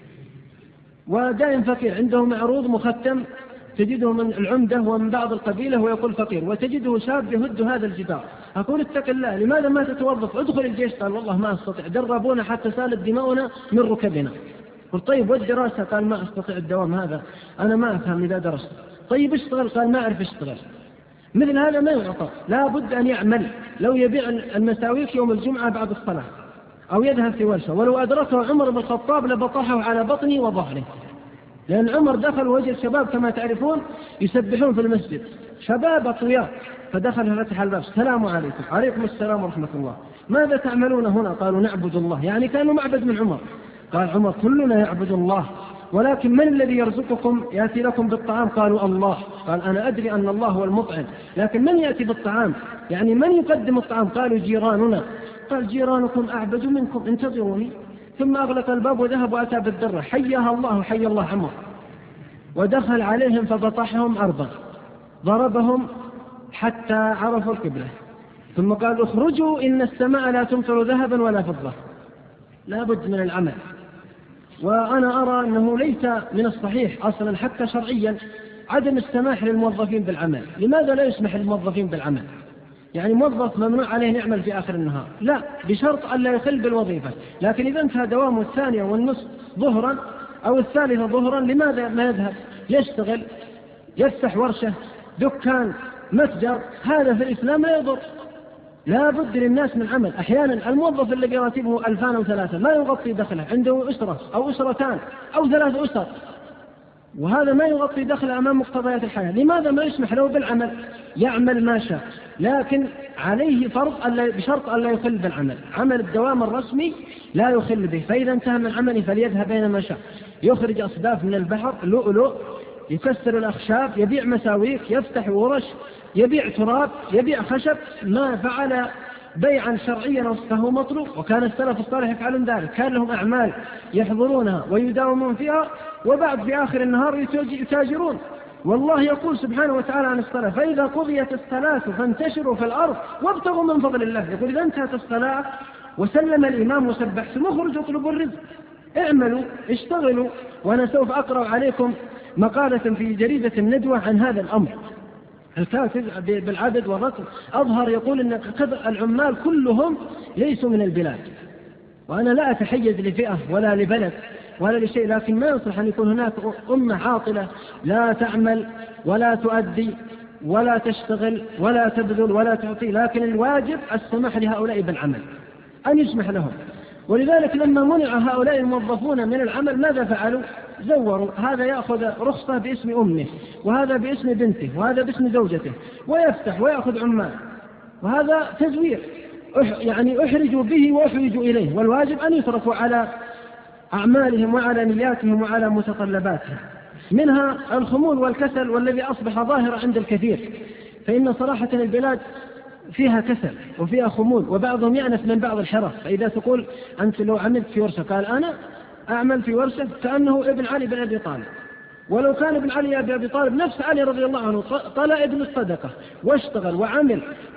ودائم فقير، عنده معروض مختم تجده من العمدة ومن بعض القبيلة ويقول فقير، وتجده شاب يهد هذا الجدار. أقول اتق الله، لماذا ما تتوظف؟ ادخل الجيش. قال والله ما أستطيع، دربونا حتى سالت دماؤنا من ركبنا. قلت طيب والدراسة؟ قال ما أستطيع الدوام هذا، أنا ما أفهم إذا درست. طيب اشتغل؟ قال ما أعرف اشتغل. مثل هذا ما يعطى، لا بد أن يعمل. لو يبيع المساويك يوم الجمعة بعد الصلاة أو يذهب في ورشة، ولو أدركه عمر بن الخطاب لبطحه على بطنه وظهره، لأن عمر دخل وجه الشباب كما تعرفون يسبحون في المسجد، شباب أطوياء، فدخل فتح الباب، السلام عليكم. عليكم السلام ورحمة الله. ماذا تعملون هنا؟ قالوا نعبد الله، يعني كانوا معبد من عمر. قال عمر كلنا يعبد الله، ولكن من الذي يرزقكم يأتي لكم بالطعام؟ قالوا الله. قال أنا أدري أن الله هو المطعم، لكن من يأتي بالطعام؟ يعني من يقدم الطعام؟ قالوا جيراننا. قال جيرانكم أعبد منكم، انتظروني. ثم أغلق الباب وذهب وأتى بالدرة، حياها الله حي الله عمر، ودخل عليهم فبطحهم أرضا، ضربهم حتى عرفوا القبلة، ثم قال اخرجوا إن السماء لا تمطر ذهبا ولا فضة. لا بد من العمل. وأنا أرى أنه ليس من الصحيح أصلا حتى شرعيا عدم السماح للموظفين بالعمل. لماذا لا يسمح للموظفين بالعمل؟ يعني موظف ممنوع عليه أن يعمل في آخر النهار؟ لا، بشرط أن لا يخل بالوظيفة. لكن إذا انتهى دوامه الثانية والنصف ظهرا أو الثالثة ظهرا، لماذا ما يذهب يشتغل، يفتح ورشة، دكان، متجر؟ هذا في الإسلام لا يضر. لا بد للناس من عمل. أحيانا الموظف اللي راتبه ألفان أو ثلاثة ما يغطي دخله، عنده أسرة أو أسرتان أو ثلاث أسر، وهذا ما يغطي دخله أمام مقتضيات الحياة. لماذا ما يسمح له بالعمل؟ يعمل ما شاء، لكن عليه فرض بشرط أن لا يخل بالعمل. عمل الدوام الرسمي لا يخل به، فإذا انتهى من عمله فليذهب بين ما شاء، يخرج أصداف من البحر، لؤلؤ، يكسر الأخشاب، يبيع مساويك، يفتح ورش، يبيع تراب، يبيع خشب. ما فعل بيعا شرعيا فهو مطلوب، وكان السلف الصالح يفعلون ذلك. كان لهم أعمال يحضرونها ويداومون فيها، وبعد في آخر النهار يتاجرون. والله يقول سبحانه وتعالى عن الصلاة فإذا قضيت الصلاة فانتشروا في الأرض وابتغوا من فضل الله. يقول إذا انتهت الصلاة وسلم الإمام وسبحتم اخرجوا اطلبوا الرزق، اعملوا اشتغلوا. وأنا سوف أقرأ عليكم مقالة في جريدة الندوة عن هذا الأمر. الكاتب بالعدد والرقم أظهر يقول أن العمال كلهم ليسوا من البلاد، وأنا لا أتحيز لفئة ولا لبلد ولا لشيء، لكن ما يصلح أن يكون هناك أمة عاطلة لا تعمل ولا تؤدي ولا تشتغل ولا تبذل ولا تعطي. لكن الواجب السماح لهؤلاء بالعمل، أن يسمح لهم. ولذلك لما منع هؤلاء الموظفون من العمل ماذا فعلوا؟ زوروا، هذا يأخذ رخصة باسم أمه، وهذا باسم بنته، وهذا باسم زوجته، ويفتح ويأخذ عمال، وهذا تزوير. يعني أحرجوا به وأحرجوا إليه، والواجب أن يتركوا على أعمالهم وعلى نياتهم وعلى متطلباتهم. منها الخمول والكسل، والذي أصبح ظاهرا عند الكثير. فإن صراحة البلاد فيها كسل وفيها خمول، وبعضهم يأنف من بعض الحرف. فإذا تقول أنت لو عملت في ورشة، قال أنا أعمل في ورشة كأنه ابن علي بن أبي طالب، ولو كان ابن علي بن أبي طالب نفس علي رضي الله عنه طلع ابن الصدقة واشتغل وعمل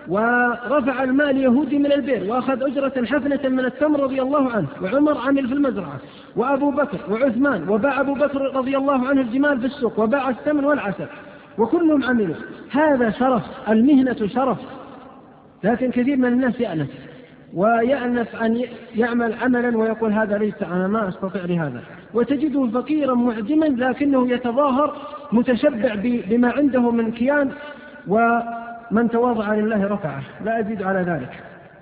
ورفع المال يهودي من البير وأخذ أجرة حفنة من التمر رضي الله عنه. وعمر عمل في المزرعة، وأبو بكر وعثمان، وباع أبو بكر رضي الله عنه الجمال في السوق وباع الثمن والعسل، وكلهم عملوا. هذا شرف، المهنة شرف. لكن كثير من الناس يأنف ويأنف أن يعمل عملا ويقول هذا ليس، أنا ما أستطيع لهذا. وتجده فقيرا معدما لكنه يتظاهر متشبع بما عنده من كيان، ومن تواضع لله رفعه. لا أزيد على ذلك.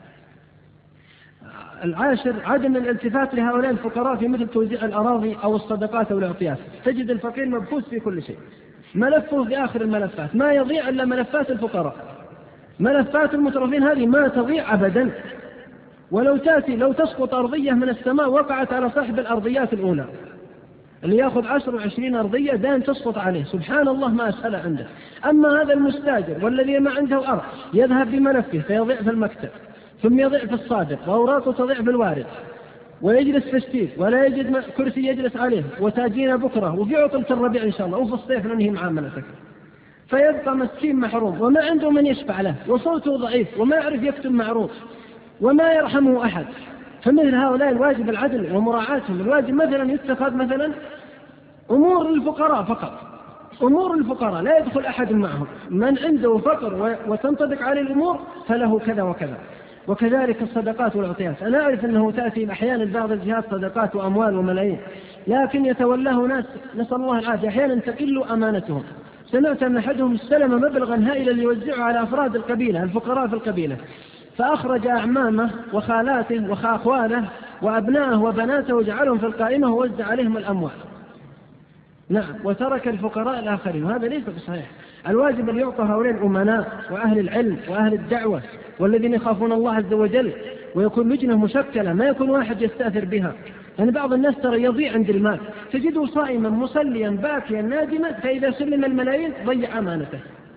العاشر عدم الالتفات لهؤلاء الفقراء في مثل توزيع الأراضي أو الصدقات أو العطيات. تجد الفقير مبحوث في كل شيء، ملفه في آخر الملفات، ما يضيع إلا ملفات الفقراء. ملفات المترفين هذه ما تضيع أبدا، ولو تأتي لو تسقط أرضية من السماء وقعت على صاحب الأرضيات الأولى اللي يأخذ عشر وعشرين أرضية دائم تسقط عليه، سبحان الله ما أسهل عنده. أما هذا المستاجر والذي ما عنده أرض يذهب بملفه فيضيع في المكتب، ثم يضيع في الصادق، وأوراقه تضيع في الوارد، ويجلس في السيف ولا يجد كرسي يجلس عليه، وتاجينا بكرة وفي عطلة الربيع إن شاء الله وفي الصيف ننهي معاملتك، فيبقى مسكين محروم وما عنده من يشفع له، وصوته ضعيف وما يعرف يكتب معروف وما يرحمه أحد. فمثل هؤلاء الواجب العدل ومراعاتهم. الواجب مثلا يتخذ مثلا أمور الفقراء فقط، أمور الفقراء لا يدخل أحد معهم، من عنده فقر وتنطبق عليه الأمور فله كذا وكذا. وكذلك الصدقات والعطيات. أنا أعرف أنه تأتي أحيانا بعض الجهات صدقات وأموال وملايين، لكن يتولاه ناس نسأل الله العافية أحيانا تقل أمانتهم. سمعت أن أحدهم استلم مبلغا هائلا ليوزعه على أفراد القبيلة الفقراء في القبيلة، فأخرج أعمامه وخالاته وأخواله وأبنائه وبناته وجعلهم في القائمة ووزع عليهم الأموال. نعم، وترك الفقراء الآخرين، وهذا ليس بصحيح. الواجب أن يعطى هؤلاء الأمناء وأهل العلم وأهل الدعوة والذين يخافون الله عز وجل، ويكون لجنة مشكلة، ما يكون واحد يستأثر بها. يعني بعض الناس ترى يضيع عند المال، تجده صائما مصليا باكيا نادما، فإذا سلم الملايين ضيع أمانته.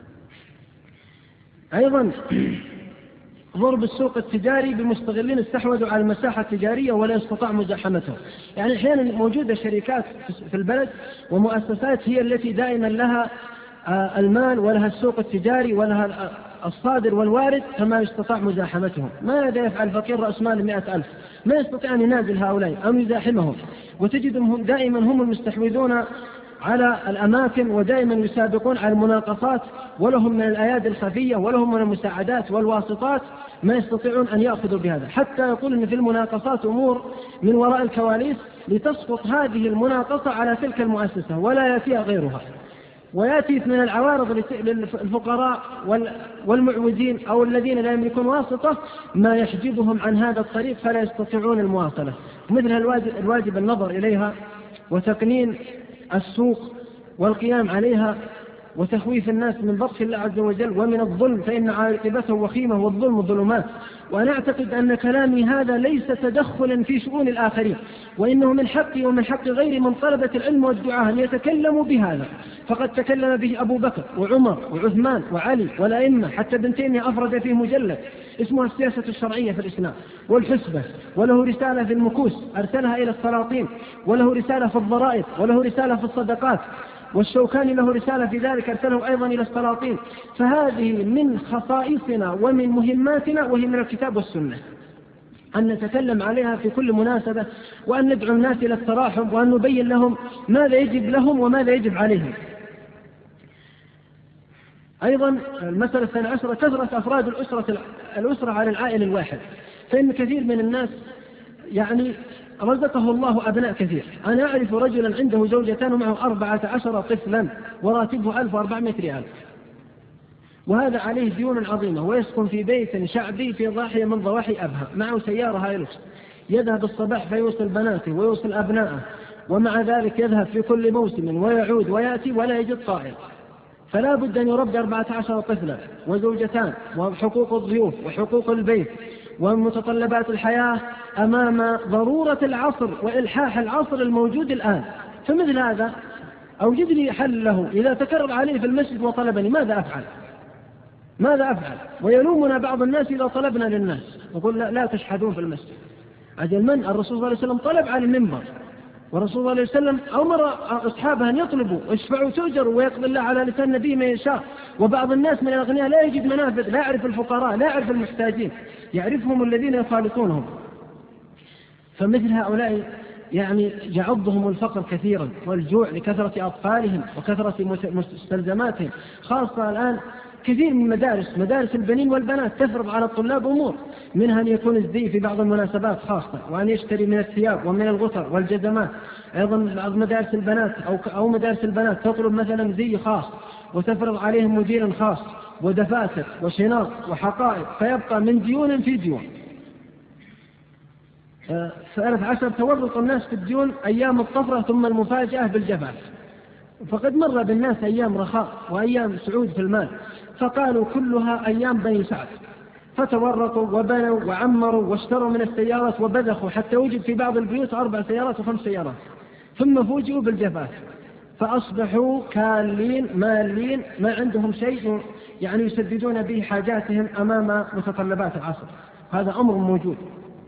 أيضا ضرب السوق التجاري بمستغلين استحوذوا على المساحة التجارية ولا يستطاع مزاحمتها. يعني أحيانا موجودة شركات في البلد ومؤسسات هي التي دائما لها المال ولها السوق التجاري ولها الصادر والوارد، فما يستطاع مزاحمتهم. ماذا يفعل فقير رأس مال مئة ألف؟ ما يستطيع أن ينازل هؤلاء أو يزاحمهم، وتجدهم دائما هم المستحوذون على الأماكن ودائما يسابقون على المناقصات، ولهم من الأيادي الخفية ولهم من المساعدات والواسطات ما يستطيعون أن يأخذوا بهذا، حتى يقول أن في المناقصات أمور من وراء الكواليس لتسقط هذه المناقصة على تلك المؤسسة ولا يأتيها غيرها، ويأتي من العوارض للفقراء والمعوزين أو الذين لا يملكون واسطة ما يحجبهم عن هذا الطريق فلا يستطيعون المواصلة. مثل الواجب, الواجب النظر إليها وتقنين السوق والقيام عليها وتخويف الناس من بطش الله عز وجل ومن الظلم، فإن عاقبته وخيمة والظلم ظلمات. وأنا أعتقد أن كلامي هذا ليس تدخلا في شؤون الآخرين، وإنه من حقي ومن حق غير من طلبة العلم والدعاء أن يتكلموا بهذا، فقد تكلم به أبو بكر وعمر وعثمان وعلي والأئمة، حتى ابن تيمية أفرد فيه مجلد اسمها السياسة الشرعية في الإسلام والحسبة، وله رسالة في المكوس أرسلها إلى السلاطين، وله رسالة في الضرائب، وله رسالة في الصدقات، والشوكاني له رسالة في ذلك أرسله أيضا إلى السلاطين. فهذه من خصائصنا ومن مهماتنا، وهي من الكتاب والسنة، أن نتكلم عليها في كل مناسبة، وأن ندعو الناس إلى التراحم، وأن نبين لهم ماذا يجب لهم وماذا يجب عليهم. أيضا المسألة الثانية عشرة كثرة أفراد الأسرة, الأسرة على العائل الواحد. فإن كثير من الناس يعني رزقه الله أبناء كثير. أنا أعرف رجلا عنده زوجتان ومعه أربعة عشر طفلا وراتبه ألف وأربعمائة ريال، وهذا عليه ديون عظيمة، ويسكن في بيت شعبي في ضاحية من ضواحي أبها، معه سيارة هايلوكس، يذهب الصباح فيوصل بناته ويوصل أبنائه، ومع ذلك يذهب في كل موسم ويعود ويأتي ولا يجد طائر. فلا بد أن يربي أربعة عشر طفلا وزوجتان وحقوق الضيوف وحقوق البيت ومتطلبات الحياة أمام ضرورة العصر وإلحاح العصر الموجود الآن. فمثل هذا أوجد لي حل له. إذا تكرر عليه في المسجد وطلبني ماذا أفعل؟ ماذا أفعل؟ ويلومنا بعض الناس إذا طلبنا للناس، نقول لا, لا تشحذون في المسجد. أجل من؟ الرسول صلى الله عليه وسلم طلب على المنبر، والرسول صلى الله عليه وسلم أمر أصحابه أن يطلبوا ويشفعوا تؤجروا ويقضي الله على لسان نبيه ما يشاء. وبعض الناس من الأغنياء لا يجد منافذ، لا يعرف الفقراء، لا يعرف المحتاجين، يعرفهم الذين يخالطونهم. فمثل هؤلاء يعني يعضهم الفقر كثيرا والجوع لكثرة أطفالهم وكثرة مستلزماتهم. خاصة الآن كثير من مدارس مدارس البنين والبنات تفرض على الطلاب أمور، منها أن يكون الزي في بعض المناسبات خاصة، وأن يشتري من الثياب ومن الغتر والجزمات. أيضا بعض مدارس البنات أو أو مدارس البنات تطلب مثلا زي خاص وتفرض عليهم مدير خاص ودفاتر وشنط وحقائب، فيبقى من ديون في ديون. ثالث عشر تورط الناس في الديون أيام الطفرة ثم المفاجأة بالجفاف. فقد مر بالناس أيام رخاء وأيام سعود في المال، فقالوا كلها أيام بني سعد، فتورطوا وبنوا وعمروا واشتروا من السيارات وبذخوا حتى وجد في بعض البيوت أربع سيارات وخمس سيارات، ثم فوجئوا بالجفاف فأصبحوا كالين مالين ما عندهم شيء يعني يسددون به حاجاتهم أمام متطلبات العصر. هذا أمر موجود.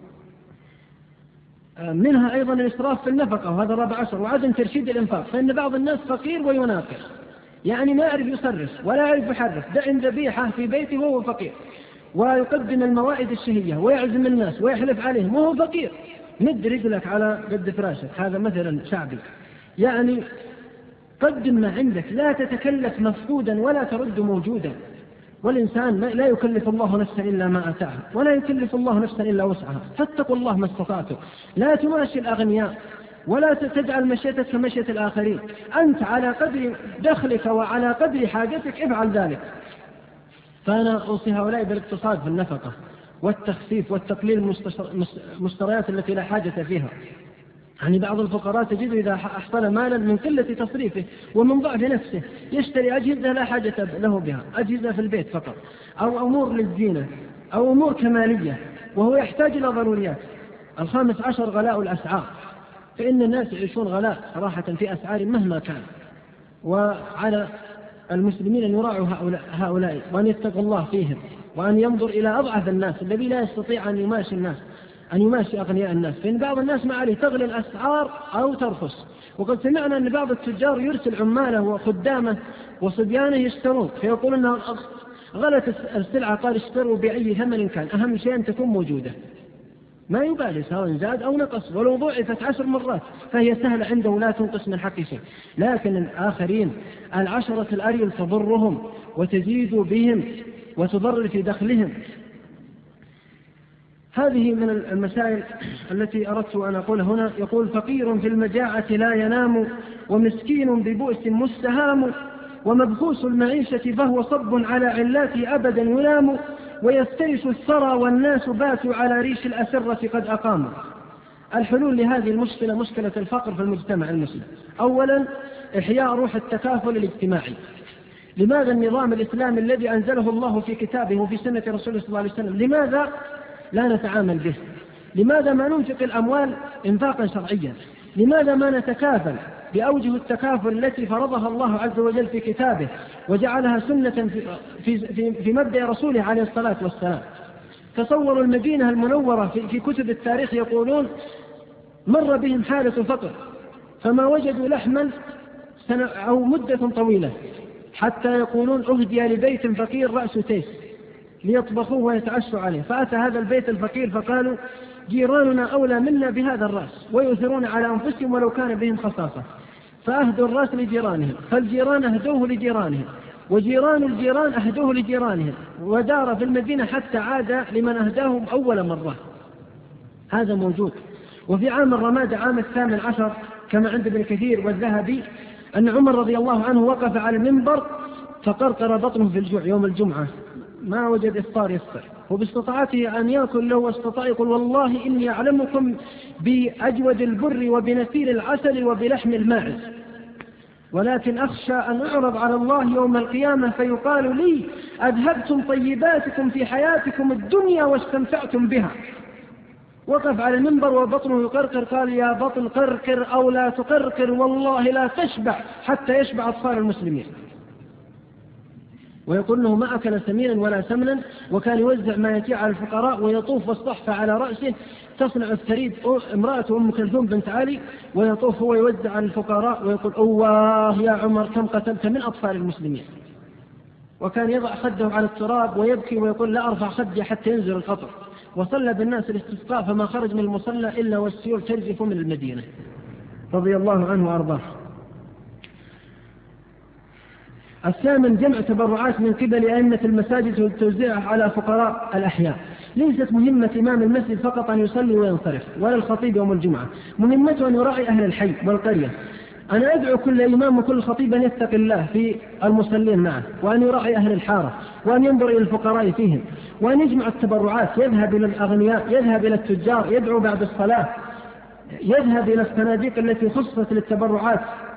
منها أيضا الإسراف في النفقة، وهذا الرابع عشر، وعدم ترشيد الإنفاق، فإن بعض الناس فقير وينافق، يعني ما يعرف يصرف ولا يعرف يحرف، دعم ذبيحة في بيته وهو فقير، ويقدم الموائد الشهية ويعزم الناس ويحلف عليهم وهو فقير، مد رجلك على قد فراشك، هذا مثلا شعبي. يعني قدم ما عندك، لا تتكلف مفقودا ولا ترد موجودا. والإنسان لا يكلف الله نفسا إلا ما أتاها، ولا يكلف الله نفسا إلا وسعها، فاتقوا الله ما استطعتم. لا تماشي الأغنياء ولا تجعل مشيتك كمشية الآخرين، أنت على قدر دخلك وعلى قدر حاجتك افعل ذلك. فأنا أوصي هؤلاء بالاقتصاد في النفقة والتخفيف والتقليل المشتريات التي لا حاجة فيها. يعني بعض الفقراء تجد إذا أحصل مالا من قلة تصريفه ومن ضعف نفسه يشتري أجهزة لا حاجة له بها، أجهزة في البيت فقط، أو أمور للزينة أو أمور كمالية، وهو يحتاج إلى ضروريات. الخامس عشر غلاء الأسعار، فإن الناس يعيشون غلاء صراحة في أسعار مهما كان، وعلى المسلمين أن يراعوا هؤلاء وأن يتقوا الله فيهم، وأن ينظر إلى أضعف الناس الذي لا يستطيع أن يماشي الناس أن يماشي أغنياء الناس، فإن بعض الناس ما عليه تغلي الأسعار أو ترخص. وقد سمعنا أن بعض التجار يرسل عماله وخدامه وصبيانه يشترون، فيقول أنه غلت السلعة، قال اشتروا بأي ثمن كان، أهم شيء أن تكون موجودة، ما يبالي سواء زاد أو نقص، ولو ضعفت عشر مرات فهي سهلة عنده لا تنقص من حق شيء. لكن الآخرين العشرة الأريل تضرهم وتزيد بهم وتضر في دخلهم. هذه من المسائل التي أردت أن أقول هنا. يقول: فقير في المجاعة لا ينام، ومسكين ببؤس مستهام، ومبخوس المعيشة فهو صب على علاته أبدا يلام، ويفترس الثرى والناس باتوا على ريش الأسرة قد أقاموا. الحلول لهذه المشكلة، مشكلة الفقر في المجتمع المسلم: أولا إحياء روح التكافل الاجتماعي. لماذا النظام الإسلامي الذي أنزله الله في كتابه وفي سنة رسوله صلى الله عليه وسلم لماذا لا نتعامل به؟ لماذا ما ننفق الأموال إنفاقا شرعيا؟ لماذا ما نتكافل بأوجه التكافل التي فرضها الله عز وجل في كتابه وجعلها سنة في, في, في, في مبدأ رسوله عليه الصلاة والسلام؟ تصوروا المدينة المنورة في, في كتب التاريخ يقولون مر بهم حالة فقر فما وجدوا لحما أو مدة طويلة، حتى يقولون أهدي لبيت فقير رأس تيس ليطبخوه ويتعشوا عليه، فأتى هذا البيت الفقير فقالوا جيراننا أولى منا بهذا الرأس، ويؤثرون على أنفسهم ولو كان بهم خصاصة، فأهدوا الرأس لجيرانهم، فالجيران أهدوه لجيرانهم، وجيران الجيران أهدوه لجيرانهم، ودار في المدينة حتى عاد لمن أهداهم أول مرة. هذا موجود. وفي عام الرماد عام الثامن عشر كما عند ابن كثير والذهبي أن عمر رضي الله عنه وقف على المنبر فقرقر بطنه في الجوع يوم الجمعة، ما وجد إفطار يفطر، وباستطاعته أن يأكل له واستطاع يقول والله إني أعلمكم بأجود البر وبنثير العسل وبلحم الماعز، ولكن أخشى أن أعرض على الله يوم القيامة فيقال لي أذهبتم طيباتكم في حياتكم الدنيا واستمتعتم بها. وقف على المنبر وبطنه يقرقر، قال يا بطن قرقر أو لا تقرقر والله لا تشبع حتى يشبع أطفال المسلمين. ويقول أنه ما أكل سمينا ولا سمنا، وكان يوزع ما يتيع على الفقراء ويطوف والصحفة على رأسه، تصنع الثريد امرأة أم كلثوم بنت علي، ويطوف هو يوزع على الفقراء ويقول أواه يا عمر كم قتلت من أطفال المسلمين. وكان يضع خده على التراب ويبكي ويقول لا أرفع خدي حتى ينزل القطر. وصلى بالناس الاستسقاء فما خرج من المصلى إلا والسيول ترجف من المدينة، رضي الله عنه وأرضاه. الثامن جمع تبرعات من قبل أئمة المساجد وتوزيعها على فقراء الأحياء. ليست مهمة إمام المسجد فقط أن يصلي وينصرف، ولا الخطيب يوم الجمعة، مهمته أن يراعي أهل الحي والقرية. أنا أدعو كل إمام وكل خطيب أن يتقي الله في المصلين معه، وأن يراعي أهل الحارة، وأن ينظر إلى الفقراء فيهم، وأن يجمع التبرعات، يذهب إلى الأغنياء، يذهب إلى التجار، يدعو بعد الصلاة، يذهب إلى الصناديق التي خصصت للتبرعات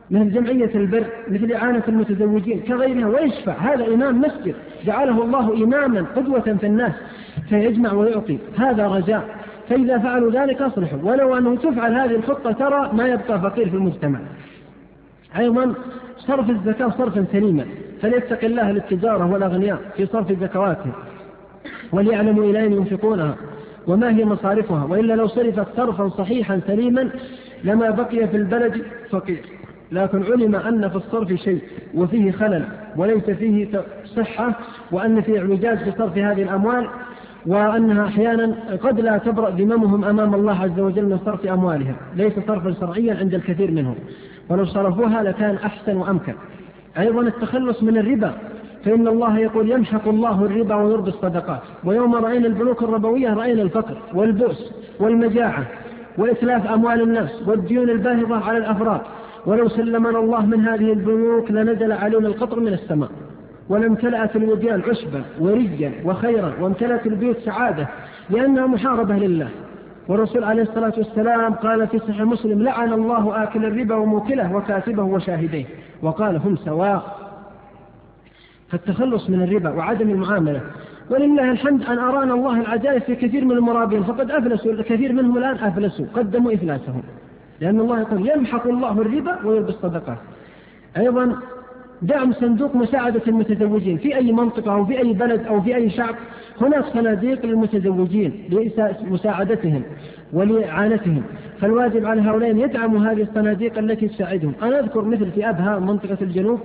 مثل جمعية البر، مثل إعانة المتزوجين كغيرها، ويشفع. هذا إمام مسجد جعله الله إماما قدوة في الناس فيجمع ويعطي، هذا رجاء. فإذا فعلوا ذلك أصلحوا. ولو أنه تفعل هذه الخطة ترى ما يبقى فقير في المجتمع. أيضا صرف الزكاة صرفا سليما، فليتق الله للتجارة والأغنياء في صرف زكواتهم وليعلموا إلى أين ينفقونها وما هي مصارفها، وإلا لو صرفت صرفا صحيحا سليما لما بقي في البلد فقير. لكن علم أن في الصرف شيء وفيه خلل وليس فيه صحة، وأن فيه اعوجاج في صرف هذه الأموال، وأنها أحيانا قد لا تبرأ ذممهم أمام الله عز وجل من صرف أموالهم، ليس صرفا شرعيا عند الكثير منهم، ولو صرفوها لكان أحسن وأمكن. أيضا التخلص من الربا، فإن الله يقول يمحق الله الربا ويربي الصدقات. ويوم رأينا البنوك الربوية رأينا الفقر والبؤس والمجاعة وإتلاف أموال الناس والديون الباهظة على الأفراد. ولو سلمنا الله من هذه البنوك لنزل علينا القطر من السماء، ولامتلأت الوديان عشبا وريا وخيرا، وامتلأت البيوت سعادة، لأنها محاربة لله. والرسول عليه الصلاة والسلام قال في صحيح مسلم: لعن الله آكل الربا وموكله وكاتبه وشاهديه، وقال هم سواء. فالتخلص من الربا وعدم المعاملة. ولله الحمد أن أرانا الله العجائب في كثير من المرابين، فقد أفلسوا، الكثير منهم الآن أفلسوا، قدموا إفلاسهم، لأن الله يقول يمحق الله الربا ويربي الصدقات. أيضا دعم صندوق مساعدة المتزوجين في أي منطقة أو في أي بلد أو في أي شعب، هناك صناديق للمتزوجين لمساعدتهم ولإعانتهم، فالواجب على هؤلاء أن يدعموا هذه الصناديق التي تساعدهم. أنا أذكر مثل في أبها منطقة الجنوب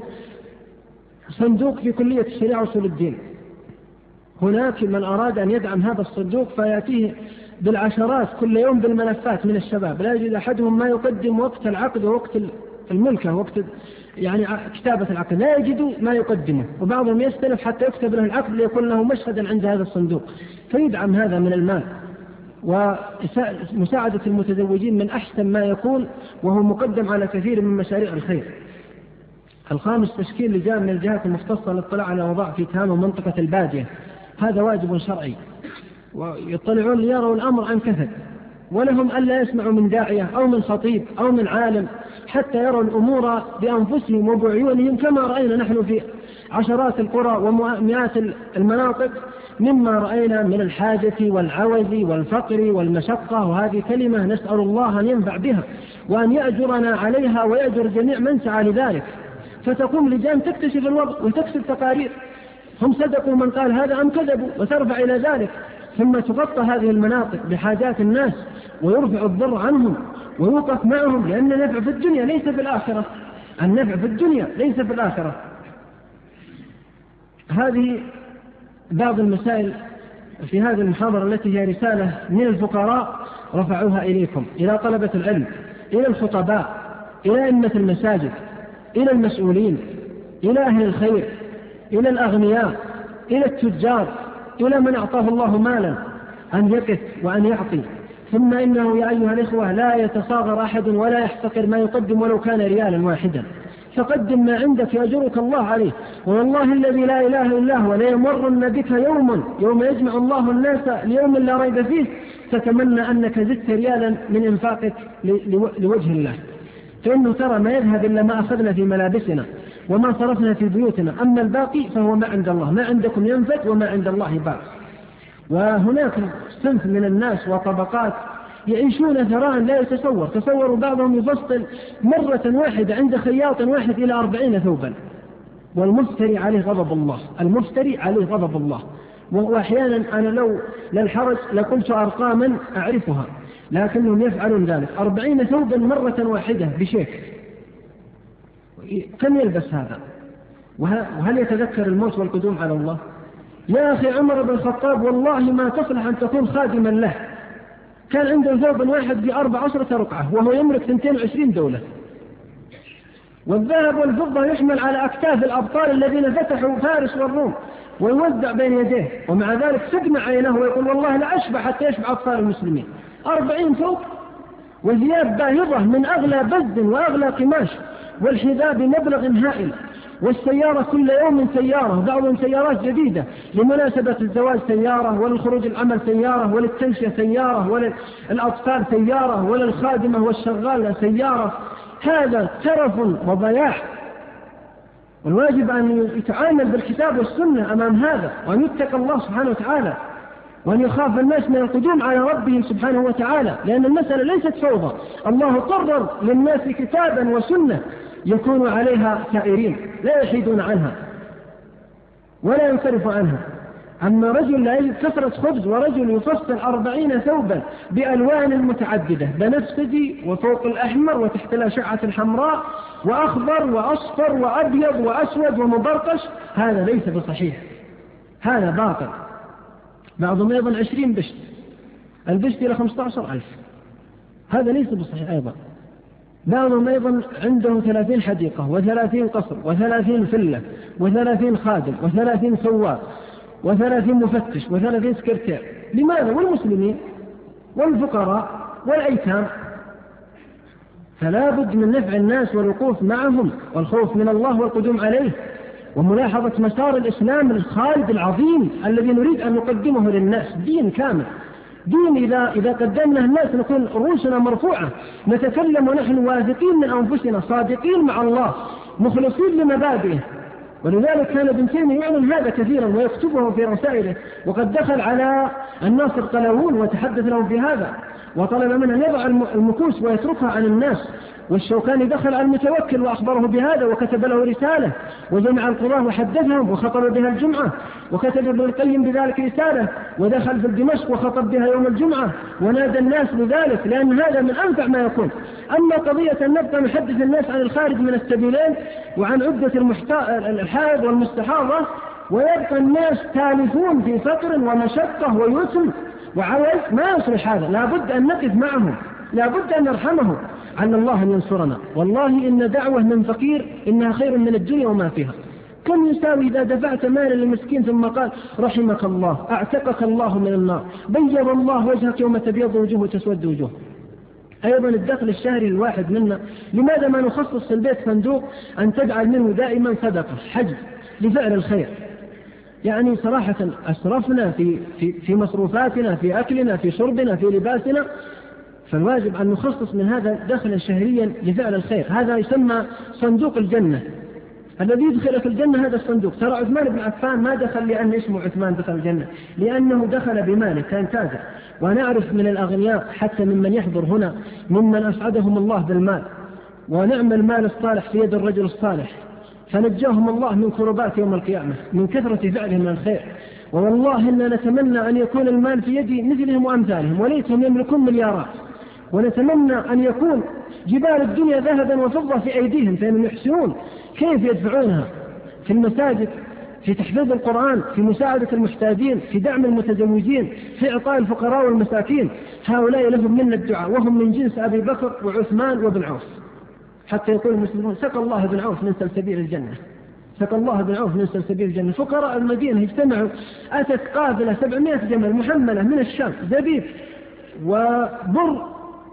صندوق في كلية الشريعة وأصول الدين، هناك من أراد أن يدعم هذا الصندوق فيأتيه بالعشرات كل يوم بالملفات من الشباب، لا يجد أحدهم ما يقدم وقت العقد ووقت الملكة وقت يعني كتابة العقد، لا يجد ما يقدمه، وبعضهم يستلف حتى يكتب له العقد ليكون له مشهدا عند هذا الصندوق، فيدعم هذا من المال. ومساعدة المتزوجين من أحسن ما يكون، وهو مقدم على كثير من مشاريع الخير. الخامس تشكيل لجان من الجهات المختصة للاطلاع على وضع في تهام منطقة البادية، هذا واجب شرعي، ويطلعون ليروا الأمر عن كثب، ولهم ألا يسمعوا من داعية أو من خطيب أو من عالم حتى يروا الأمور بأنفسهم وبعيونهم، كما رأينا نحن في عشرات القرى ومئات المناطق مما رأينا من الحاجة والعوز والفقر والمشقة. وهذه كلمة نسأل الله أن ينفع بها وأن يأجرنا عليها ويأجر جميع من سعى لذلك. فتقوم لجان تكتشف الوضع وتكتب تقارير، هم صدقوا من قال هذا أم كذبوا، وترفع إلى ذلك، ثم تغطى هذه المناطق بحاجات الناس ويرفع الضر عنهم ويوقف معهم، لأن النفع في الدنيا ليس في الآخرة، النفع في الدنيا ليس في الآخرة. هذه بعض المسائل في هذه المحاضرة التي هي رسالة من الفقراء رفعوها إليكم، إلى طلبة العلم، إلى الخطباء، إلى أئمة المساجد، إلى المسؤولين، إلى أهل الخير، إلى الأغنياء، إلى التجار، إلى من أعطاه الله مالا أن يقف وأن يعطي. ثم إنه يا أيها الإخوة لا يتصاغر أحد ولا يحتقر ما يقدم ولو كان ريالا واحدا، فقدم ما عندك يأجرك الله عليه. والله الذي لا إله إلا هو ليمرن بك يوم يوم يجمع الله الناس ليوم لا ريب فيه تتمنى أنك زدت ريالا من إنفاقك لوجه الله، فإنه ترى ما يذهب إلا ما أخذنا في ملابسنا وما صرفنا في بيوتنا، أما الباقي فهو ما عند الله، ما عندكم ينفد وما عند الله باق. وهناك صنف من الناس وطبقات يعيشون ثراء لا يتصور، تصوروا بعضهم يفصل مرة واحدة عند خياط واحد إلى أربعين ثوبا، والمفتري عليه غضب الله، المفتري عليه غضب الله. وأحيانا أنا لو للحرج لقلت أرقاما أعرفها، لكنهم يفعلون ذلك، أربعين ثوبا مرة واحدة بشيك، كم يلبس هذا؟ وهل يتذكر الموت والقدوم على الله؟ يا أخي عمر بن الخطاب والله ما تصلح أن تكون خادما له، كان عنده ثوب واحد بأربع عشرة رقعة وهو يملك اثنتين وعشرين دولة، والذهب والفضة يحمل على أكتاف الأبطال الذين فتحوا فارس والروم ويوزع بين يديه، ومع ذلك تدمع عينه ويقول والله لا أشبع حتى يشبع أطفال المسلمين. أربعين ثوب وثياب باهظة من أغلى بز وأغلى قماش، والحذاء بمبلغ هائل، والسيارة كل يوم سيارة، بعضهم سيارات جديدة لمناسبة الزواج سيارة، وللخروج العمل سيارة، وللتمشية سيارة، وللأطفال سيارة، وللخادمة والشغالة سيارة. هذا ترف وضياع. والواجب أن يتعامل بالكتاب والسنة أمام هذا، وأن يتقى الله سبحانه وتعالى، وأن يخاف الناس من القدوم على ربهم سبحانه وتعالى، لأن المسألة ليست فوضى. الله قرر للناس كتابا وسنة يكونوا عليها سائرين لا يحيدون عنها ولا ينصرف عنها. أما رجل لا يجد كثرة خبز، ورجل يفصل أربعين ثوبا بألوان متعددة، بنفسجي وفوق الأحمر وتحت الأشعة الحمراء وأخضر وأصفر وأبيض وأسود ومبرقش، هذا ليس بصحيح، هذا باطل. بعضهم أيضا عشرين بشت، البشت إلى خمسة عشر ألف، هذا ليس بصحيح أيضا. بعضهم أيضا عنده ثلاثين حديقة وثلاثين قصر وثلاثين فلة وثلاثين خادم وثلاثين سواق وثلاثين مفتش وثلاثين سكرتير. لماذا؟ والمسلمين والفقراء والأيتام. فلا بد من نفع الناس والوقوف معهم والخوف من الله والقدوم عليه، وملاحظة مسار الإسلام الخالد العظيم الذي نريد أن نقدمه للناس، دين كامل، دين إذا, إذا قدمنا الناس نكون رؤوسنا مرفوعة، نتكلم ونحن واثقين من أنفسنا، صادقين مع الله، مخلصين لمبادئه. ولذلك كان ابن تيمية يعلن هذا كثيرا ويكتبه في رسائله، وقد دخل على الناصر قلاوون وتحدث له في هذا، وطلب منه أن يضع المكوس ويتركها عن الناس. والشوكاني دخل على المتوكل وأخبره بهذا وكتب له رسالة، وجمع القضاة وحدثهم وخطب بها الجمعة، وكتب ابن القيم بذلك رسالة، ودخل في دمشق وخطب بها يوم الجمعة ونادى الناس بذلك، لأن هذا من أنفع ما يكون. أما قضية أن نبقى نحدث الناس عن الخارج من السبيلين وعن عدة الحائض والمستحاضة، ويبقى الناس تالفون في فقر ومشقة ويتم وعوز، ما يصلح هذا. لا بد أن نقف معهم، لا بد أن نرحمهم، عن الله أن ينصرنا. والله إن دعوة من فقير إنها خير من الدنيا وما فيها. كم يساوي إذا دفعت مالا للمسكين ثم قال رحمك الله، أعتقك الله من النار، بيض الله وجهك يوم تبيض وجوه وتسود وجوه. أيضا الدخل الشهري الواحد منا، لماذا ما نخصص في البيت صندوق أن تجعل منه دائما صدقة حج لفعل الخير؟ يعني صراحة أسرفنا في, في, في مصروفاتنا، في أكلنا، في شربنا، في لباسنا، فالواجب أن نخصص من هذا دخلا شهريا لفعل الخير. هذا يسمى صندوق الجنة، الذي يدخلك الجنة هذا الصندوق. ترى عثمان بن عفان ما دخل لأن اسمه عثمان دخل الجنة، لأنه دخل بماله، كان تاجر. ونعرف من الأغنياء حتى ممن يحضر هنا ممن أسعدهم الله بالمال، ونعم المال الصالح في يد الرجل الصالح، فنجاهم الله من كربات يوم القيامة من كثرة فعلهم من الخير. والله إننا نتمنى أن يكون المال في يد مثلهم وأمثالهم، وليتهم يملكون مليارات. ونتمنى أن يكون جبال الدنيا ذهبا وفضة في أيديهم، فإنهم يحسنون كيف يدفعونها في المساجد، في تحفيظ القرآن، في مساعدة المحتاجين، في دعم المتزوجين، في إعطاء الفقراء والمساكين. هؤلاء لهم منا الدعاء، وهم من جنس أبي بكر وعثمان وابن عوف، حتى يقول المسلمون سقى الله بن عوف من سلسبيل الجنة، سقى الله بن عوف من سلسبيل الجنة. فقراء المدينة اجتمعوا، أتت قافلة سبعمائة جمل محملة من الشام، زبيب وبر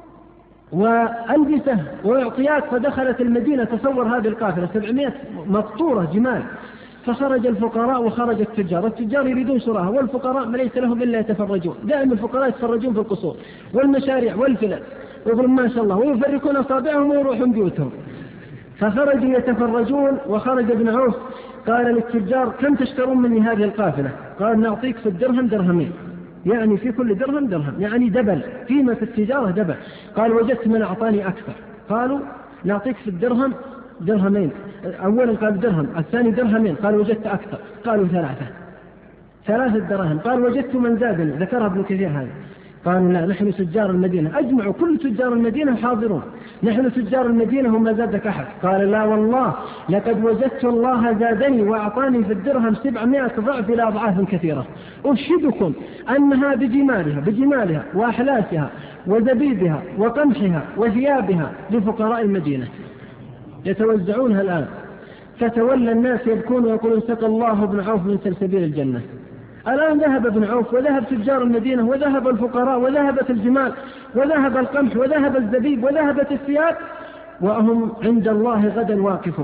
وألبسة وعطيات، فدخلت المدينة. تصور هذه القافلة سبعمائة مقطورة جمال. فخرج الفقراء وخرج التجار، التجار يريدون شراها، والفقراء ما ليس لهم إلا يتفرجون. دائما الفقراء يتفرجون في القصور والمشاريع والفلل، ويقولون ما شاء الله، ويفركون أصابعهم ويروحون بيوتهم. فخرجوا يتفرجون، وخرج ابن عوف قال للتجار كم تشترون مني هذه القافلة؟ قال نعطيك في الدرهم درهمين، يعني في كل درهم درهم، يعني دبل قيمة التجارة دبل. قال وجدت من أعطاني أكثر. قالوا نعطيك في الدرهم درهمين، أولا قال درهم، الثاني درهمين. قال وجدت أكثر. قالوا ثلاثة ثلاثة دراهم. قال وجدت من زادني، ذكرها ابن كثير هذا. قالوا لا، نحن تجار المدينة، أجمعوا كل تجار المدينة حاضرون، نحن تجار المدينة وما زادك أحد. قال لا والله، لقد وجدت الله زادني وأعطاني في الدرهم سبعمائة ضعف إلى أضعاف كثيرة. أشهدكم أنها بجمالها بجمالها وأحلاسها وزبيبها وقمحها وثيابها لفقراء المدينة يتوزعونها الآن. فتولى الناس يبكون ويقولون سقى الله ابن عوف من سلسبيل الجنة. الآن ذهب ابن عوف، وذهب تجار المدينة، وذهب الفقراء، وذهبت الجمال، وذهب القمح، وذهب الزبيب، وذهبت الثياب، وهم عند الله غدا واقفون.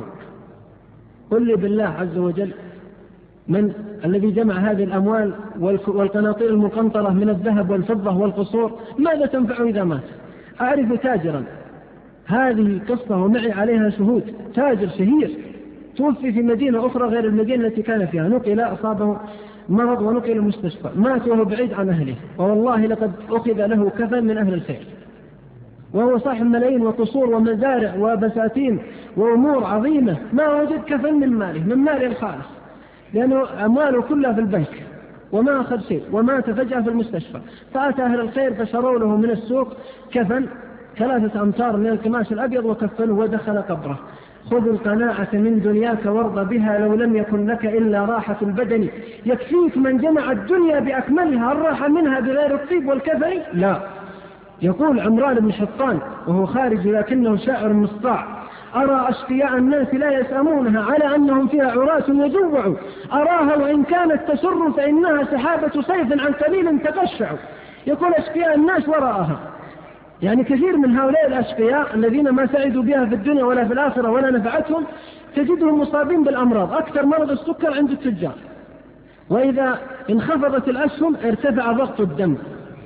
قل لي بالله عز وجل، من الذي جمع هذه الأموال والقناطير المقنطرة من الذهب والفضة والقصور، ماذا تنفع إذا مات؟ أعرف تاجرا هذه قصة ومعي عليها شهود. تاجر شهير توفي في مدينة أخرى غير المدينة التي كان فيها، نقل أصابه مرض ونقل المستشفى، مات وهو بعيد عن أهله، ووالله لقد أخذ له كفن من أهل الخير، وهو صاحب ملايين وقصور ومزارع وبساتين وأمور عظيمة، ما وجد كفن من ماله، من ماله الخالص، لأنه أمواله كلها في البنك وما أخذ شيء، ومات فجأة في المستشفى. فأتى أهل الخير فشروا له من السوق كفن ثلاثة أمتار من القماش الأبيض وكفنه ودخل قبره. خذ القناعة من دنياك وارض بها لو لم يكن لك إلا راحة البدن، يكفيك من جمع الدنيا بأكملها، الراحة منها بغير الطيب والكفن لا. يقول عمران بن حطان وهو خارج لكنه شاعر مصطاع: أرى أشقياء الناس لا يسأمونها على أنهم فيها عراة يجوع، أراها وإن كانت تسر فإنها سحابة صيف عن قليل تقشع. يقول أشقياء الناس وراءها، يعني كثير من هؤلاء الأشقياء الذين ما سعدوا بها في الدنيا ولا في الآخرة ولا نفعتهم تجدهم مصابين بالأمراض، أكثر مرض السكر عند التجار، وإذا انخفضت الأسهم ارتفع ضغط الدم،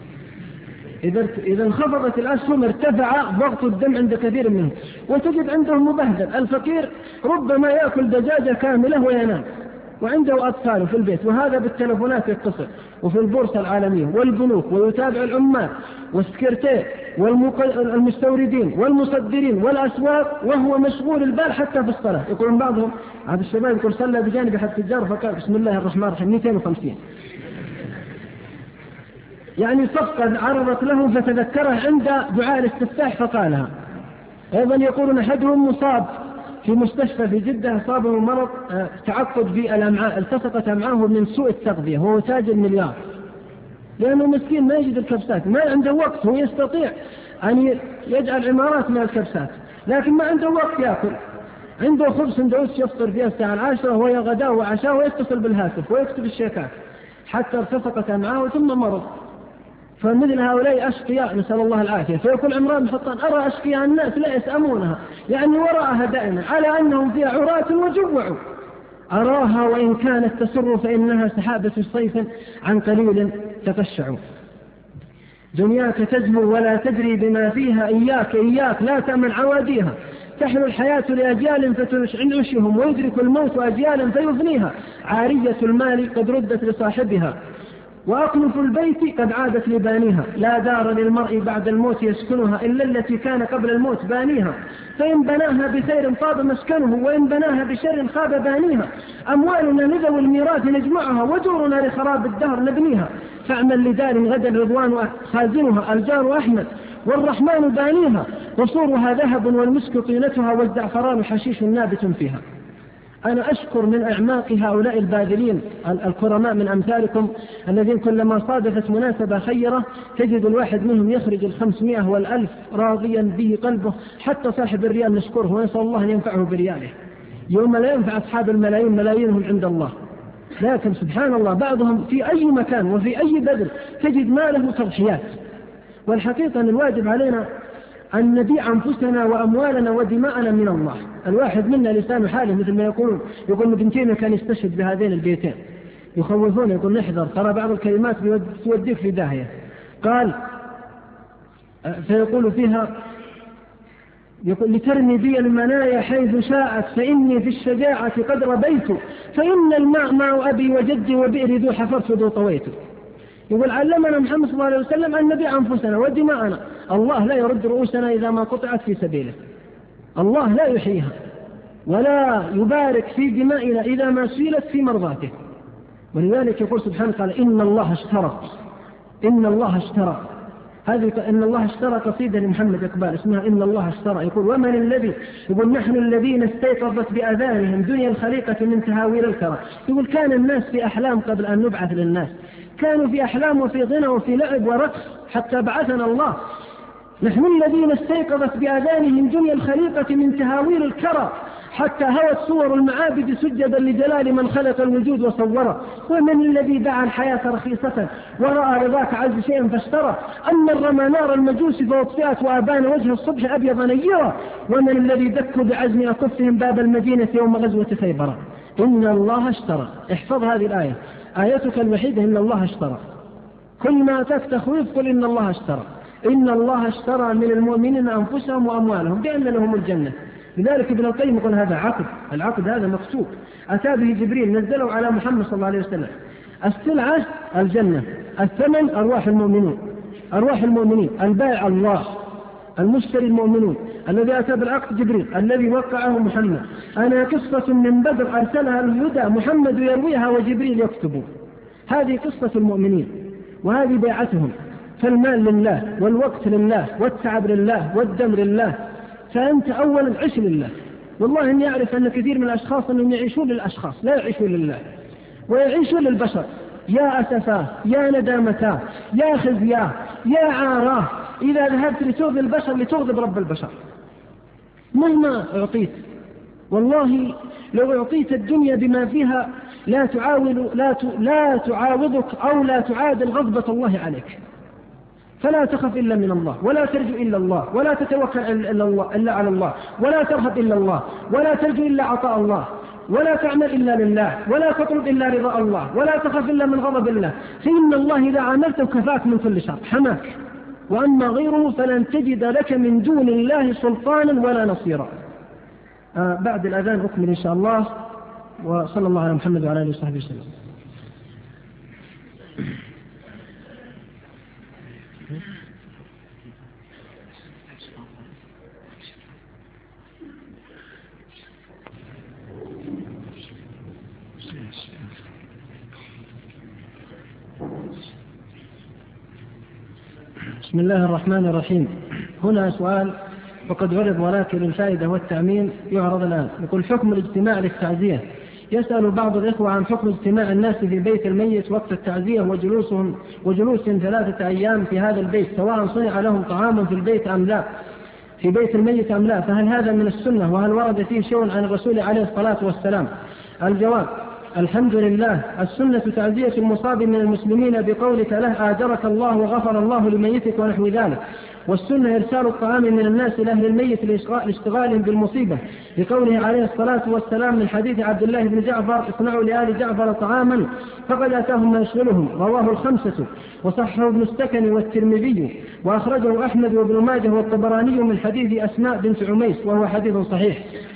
إذا انخفضت الأسهم ارتفع ضغط الدم عند كثير منهم، وتجد عندهم مبهدل. الفقير ربما يأكل دجاجة كاملة وينام، وعنده أطفال في البيت، وهذا بالتلفونات يتصل، وفي البورصة العالمية والبنوك، ويتابع العمال والسكرتير والمستوردين والمصدرين والأسواق، وهو مشغول البال حتى في الصلاة. يقولون بعضهم هذا الشباب يقول صلى بجانب أحد التجار فقال بسم الله الرحمن الرحيم مئتين وخمسين، يعني صفقة عرضت له فتذكرها عند دعاء الاستفتاح فقالها. أيضا يقولون أحدهم مصاب في مستشفى في جدة، أصابه مرض تعقد في الأمعاء، التصقت أمعاه من سوء التغذية، وهو تاجر مليار، لأنه مسكين ما يجد الكبسات، ما عنده وقت، هو يستطيع أن يجعل عمارات من الكبسات لكن ما عنده وقت يأكل، عنده خبز سندوتش يفطر فيها الساعة العاشرة وهي غداء وعشاء، ويتصل بالهاتف ويكتب الشيكات حتى ارتفقت أمعاه ثم مرض. فمثل هؤلاء أشقياء نسأل الله العافية. فيقول عمران بن حطان: أرى أشقياء الناس لا يسأمونها، يعني وراءها دائما على أنهم فيها عراة وجوع، أراها وإن كانت تسر فإنها سحابة صيف عن قليل تقشع. دنياك تزهو ولا تدري بما فيها، إياك إياك لا تأمن عواديها، تحلو الحياة لأجيال فتنعشهم، ويدرك الموت أجيالا فيفنيها، عارية المال قد ردت لصاحبها، وأقنف البيت قد عادت لبانيها، لا دار للمرء بعد الموت يسكنها إلا التي كان قبل الموت بانيها، فإن بناها بخير طاب مسكنه وإن بناها بشر خاب بانيها، أموالنا لذوي الميراث نجمعها ودورنا لخراب الدهر نبنيها، فاعمل لدار غدا الرضوان خازنها الجار أحمد والرحمن بانيها، وصورها ذهب والمسك طينتها والزعفران حشيش نابت فيها. أنا أشكر من أعماق هؤلاء الباذلين الكرماء من أمثالكم الذين كلما صادفت مناسبة خيرة تجد الواحد منهم يخرج الخمسمائة والألف راضيا به قلبه، حتى صاحب الريال نشكره ونسأل الله أن ينفعه برياله يوم لا ينفع أصحاب الملايين ملايينهم عند الله. لكن سبحان الله بعضهم في أي مكان وفي أي بدر تجد ماله تضحيات. والحقيقة أن الواجب علينا أن نبيع أنفسنا وأموالنا ودماءنا من الله. الواحد منا لسان حاله مثل ما يقولون، يقول ابن تيمية كان يستشهد بهذين البيتين، يخوفون يقول نحذر ترى بعض الكلمات توديك في داهية. قال فيقول فيها يقول لترمي بي المنايا حيث شاءت فإني في الشجاعة قد ربيت، فإن الماء ماء أبي وجدي وبئري ذو حفرت ذو طويت. يقول علمنا محمد صلى الله عليه وسلم أن نبيع أنفسنا ودماءنا. الله لا يرد رؤوسنا إذا ما قطعت في سبيله، الله لا يحييها ولا يبارك في دمائنا إذا ما سيلت في مرضاته. ولذلك يقول سبحانه قال إن الله اشترى إن الله اشترى هذه إن الله اشترى قصيدة لمحمد إقبال اسمها إن الله اشترى. يقول ومن الذي يقول نحن الذين استيقظت بأذانهم دنيا الخليقة من تهاوير الكرى. يقول كان الناس في أحلام قبل أن نبعث للناس، كانوا في أحلام وفي غنى وفي لعب ورقص حتى بعثنا الله. نحن الذين استيقظت بأذانهم دنيا الخليقة من تهاوير الكرى حتى هوت صور المعابد سجدا لجلال من خلق الوجود وصوره. ومن الذي دعا الحياة رخيصة ورأى رضاك عز شيئا فاشترى. أما الرمى نار المجوس فأطفئت وأبان وجه الصبح أبيض نيرا. ومن الذي دكوا بعزم أكفهم باب المدينة يوم غزوة خيبر. إن الله اشترى. احفظ هذه الآية، آيتك الوحيدة إن الله اشترى. كل ما أتاك تخويف قل إن الله اشترى. إن الله اشترى من المؤمنين أنفسهم وأموالهم بأن لهم الجنة. لذلك ابن القيم يقول هذا عقد، العقد هذا مكتوب أتى به جبريل نزله على محمد صلى الله عليه وسلم. السلعة الجنة، الثمن أرواح المؤمنين، أرواح المؤمنين، البائع الله، المشتري المؤمنون، الذي أتى بالعقد جبريل، الذي وقعه محمد. أنا قصة من بدر أرسلها الهدى محمد يرويها وجبريل يكتب. هذه قصة المؤمنين وهذه بيعتهم. فالمال لله والوقت لله والتعب لله والدم لله. فأنت أولا عش لله. والله إني أعرف أن كثير من الأشخاص أنهم يعيشون للأشخاص لا يعيشون لله ويعيشون للبشر. يا أسفاه، يا ندامتاه، يا خزياه، يا عاراه إذا ذهبت لتغضب البشر لتغضب رب البشر مهما أعطيت. والله لو أعطيت الدنيا بما فيها لا تعاود لا لا تعاوضك أو لا تعادل غضبة الله عليك. فلا تخف إلا من الله، ولا ترجو إلا الله، ولا تتوكل إلا, الله إلا على الله، ولا ترهب إلا الله، ولا ترجو إلا عطاء الله، ولا تعمل إلا لله، ولا تطلب إلا رضا الله، ولا تخف إلا من غضب الله. فإن الله إذا عملته كفاك من كل شر حماك. وأما غيره فلن تجد لك من دون الله سلطانا ولا نصيرا. آه بعد الأذان أكمل إن شاء الله. وصلى الله على محمد وعلى آله وصحبه وسلم. بسم الله الرحمن الرحيم. هنا سؤال وقد عرض ولكن الفائدة والتأمين يعرض الآن. يقول حكم الاجتماع للتعزية. يسأل بعض الإخوة عن حكم اجتماع الناس في بيت الميت وقت التعزية وجلوسهم وجلوسهم ثلاثة أيام في هذا البيت سواء صنع لهم طعام في البيت أم لا في بيت الميت أم لا، فهل هذا من السنة وهل ورد فيه شيء عن الرسول عليه الصلاة والسلام؟ الجواب: الحمد لله. السنة تعزية المصاب من المسلمين بقولك له آجرك الله وغفر الله لميتك ونحو ذلك. والسنة إرسال الطعام من الناس لأهل الميت لاشتغالهم بالمصيبة لقوله عليه الصلاة والسلام من حديث عبد الله بن جعفر: اصنعوا لآل جعفر طعاما فقد أتاهم ما يشغلهم. رواه الخمسة وصححه ابن السكن والترمذي وأخرجه أحمد وابن ماجه والطبراني من حديث أسماء بنت عميس وهو حديث صحيح.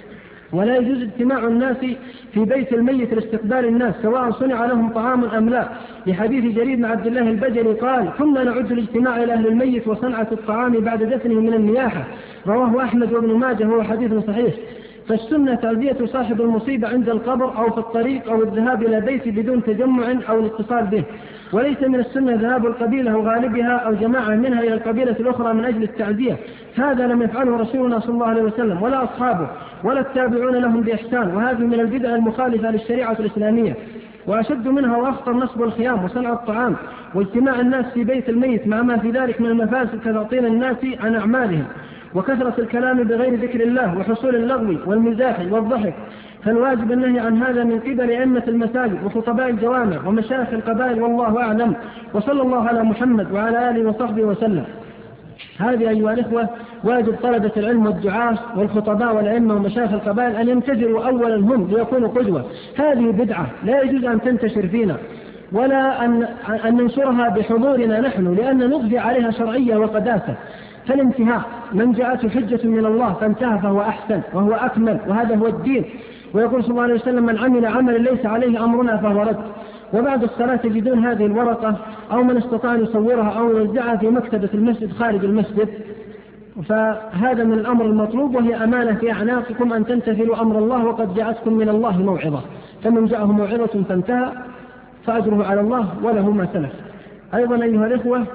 ولا يجوز اجتماع الناس في بيت الميت لاستقبال الناس سواء صنع لهم طعام أم لا، لحديث جرير بن عبد الله البجلي قال: كنا نعد الاجتماع إلى أهل الميت وصنعة الطعام بعد دفنه من النياحة. رواه أحمد وابن ماجه وهو حديث صحيح. فالسنة تعزية صاحب المصيبة عند القبر أو في الطريق أو الذهاب إلى بيته بدون تجمع أو الاتصال به. وليس من السنة ذهاب القبيلة وغالبها أو جماعة منها إلى القبيلة الأخرى من أجل التعزية. هذا لم يفعله رسولنا صلى الله عليه وسلم ولا أصحابه ولا التابعون لهم بإحسان، وهذه من البدع المخالفة للشريعة الإسلامية. وأشد منها وأخطر نصب الخيام وصنع الطعام واجتماع الناس في بيت الميت مع ما في ذلك من المفاسد كتعطيل الناس عن أعمالهم وكثرة الكلام بغير ذكر الله وحصول اللغو والمزاح والضحك. فالواجب النهي عن هذا من قبل أئمة المساجد وخطباء الجوامع ومشايخ القبائل والله أعلم. وصلى الله على محمد وعلى آله وصحبه وسلم. هذه أيها الإخوة واجب طلبة العلم والدعاة والخطباء والأئمة ومشايخ القبائل أن ينتجروا أولا هم ليكونوا قدوة. هذه بدعة لا يجوز أن تنتشر فينا ولا أن, أن ننشرها بحضورنا نحن، لأن نضفي عليها شرعية وقداسة. فالانتهاء من جاءته حجة من الله فانتهى فهو أحسن وهو أكمل وهذا هو الدين. ويقول صلى الله عليه وسلم: من عمل عملا ليس عليه أمرنا فهو رد. وبعد الصلاة تجدون هذه الورقة أو من استطاع أن يصورها أو يوزعها في مكتبة المسجد خارج المسجد. فهذا من الأمر المطلوب، وهي أمانة في أعناقكم أن تنتفلوا أمر الله، وقد جاءتكم من الله موعظة، فمن جاءه موعظة فانتهى فأجره على الله وله ما سلف. أيضا أيها الإخوة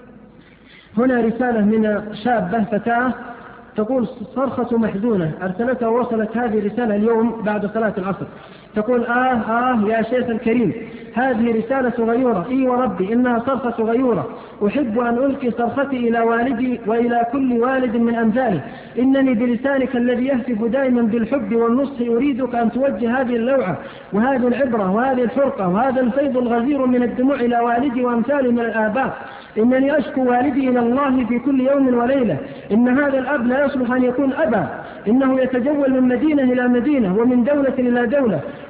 هنا رسالة من شابة فتاة تقول: صرخة محزونة أرسلتها ووصلت هذه الرسالة اليوم بعد صلاة العصر. تقول: آه آه يا شيخ الكريم، هذه رسالة غيورة، إي وربي إنها صرخة غيورة. أحب أن ألقي صرختي إلى والدي وإلى كل والد من أمثاله. إنني بلسانك الذي يهتف دائما بالحب والنصح أريدك أن توجه هذه اللوعة وهذه العبرة وهذه الفرقة وهذا الفيض الغزير من الدموع إلى والدي وأمثاله من الآباء. إنني أشكو والدي إلى الله في كل يوم وليلة. إن هذا الأب لا يصلح أن يكون أبا، إنه يتجول من مدينة إلى مدينة ومن دولة إلى دولة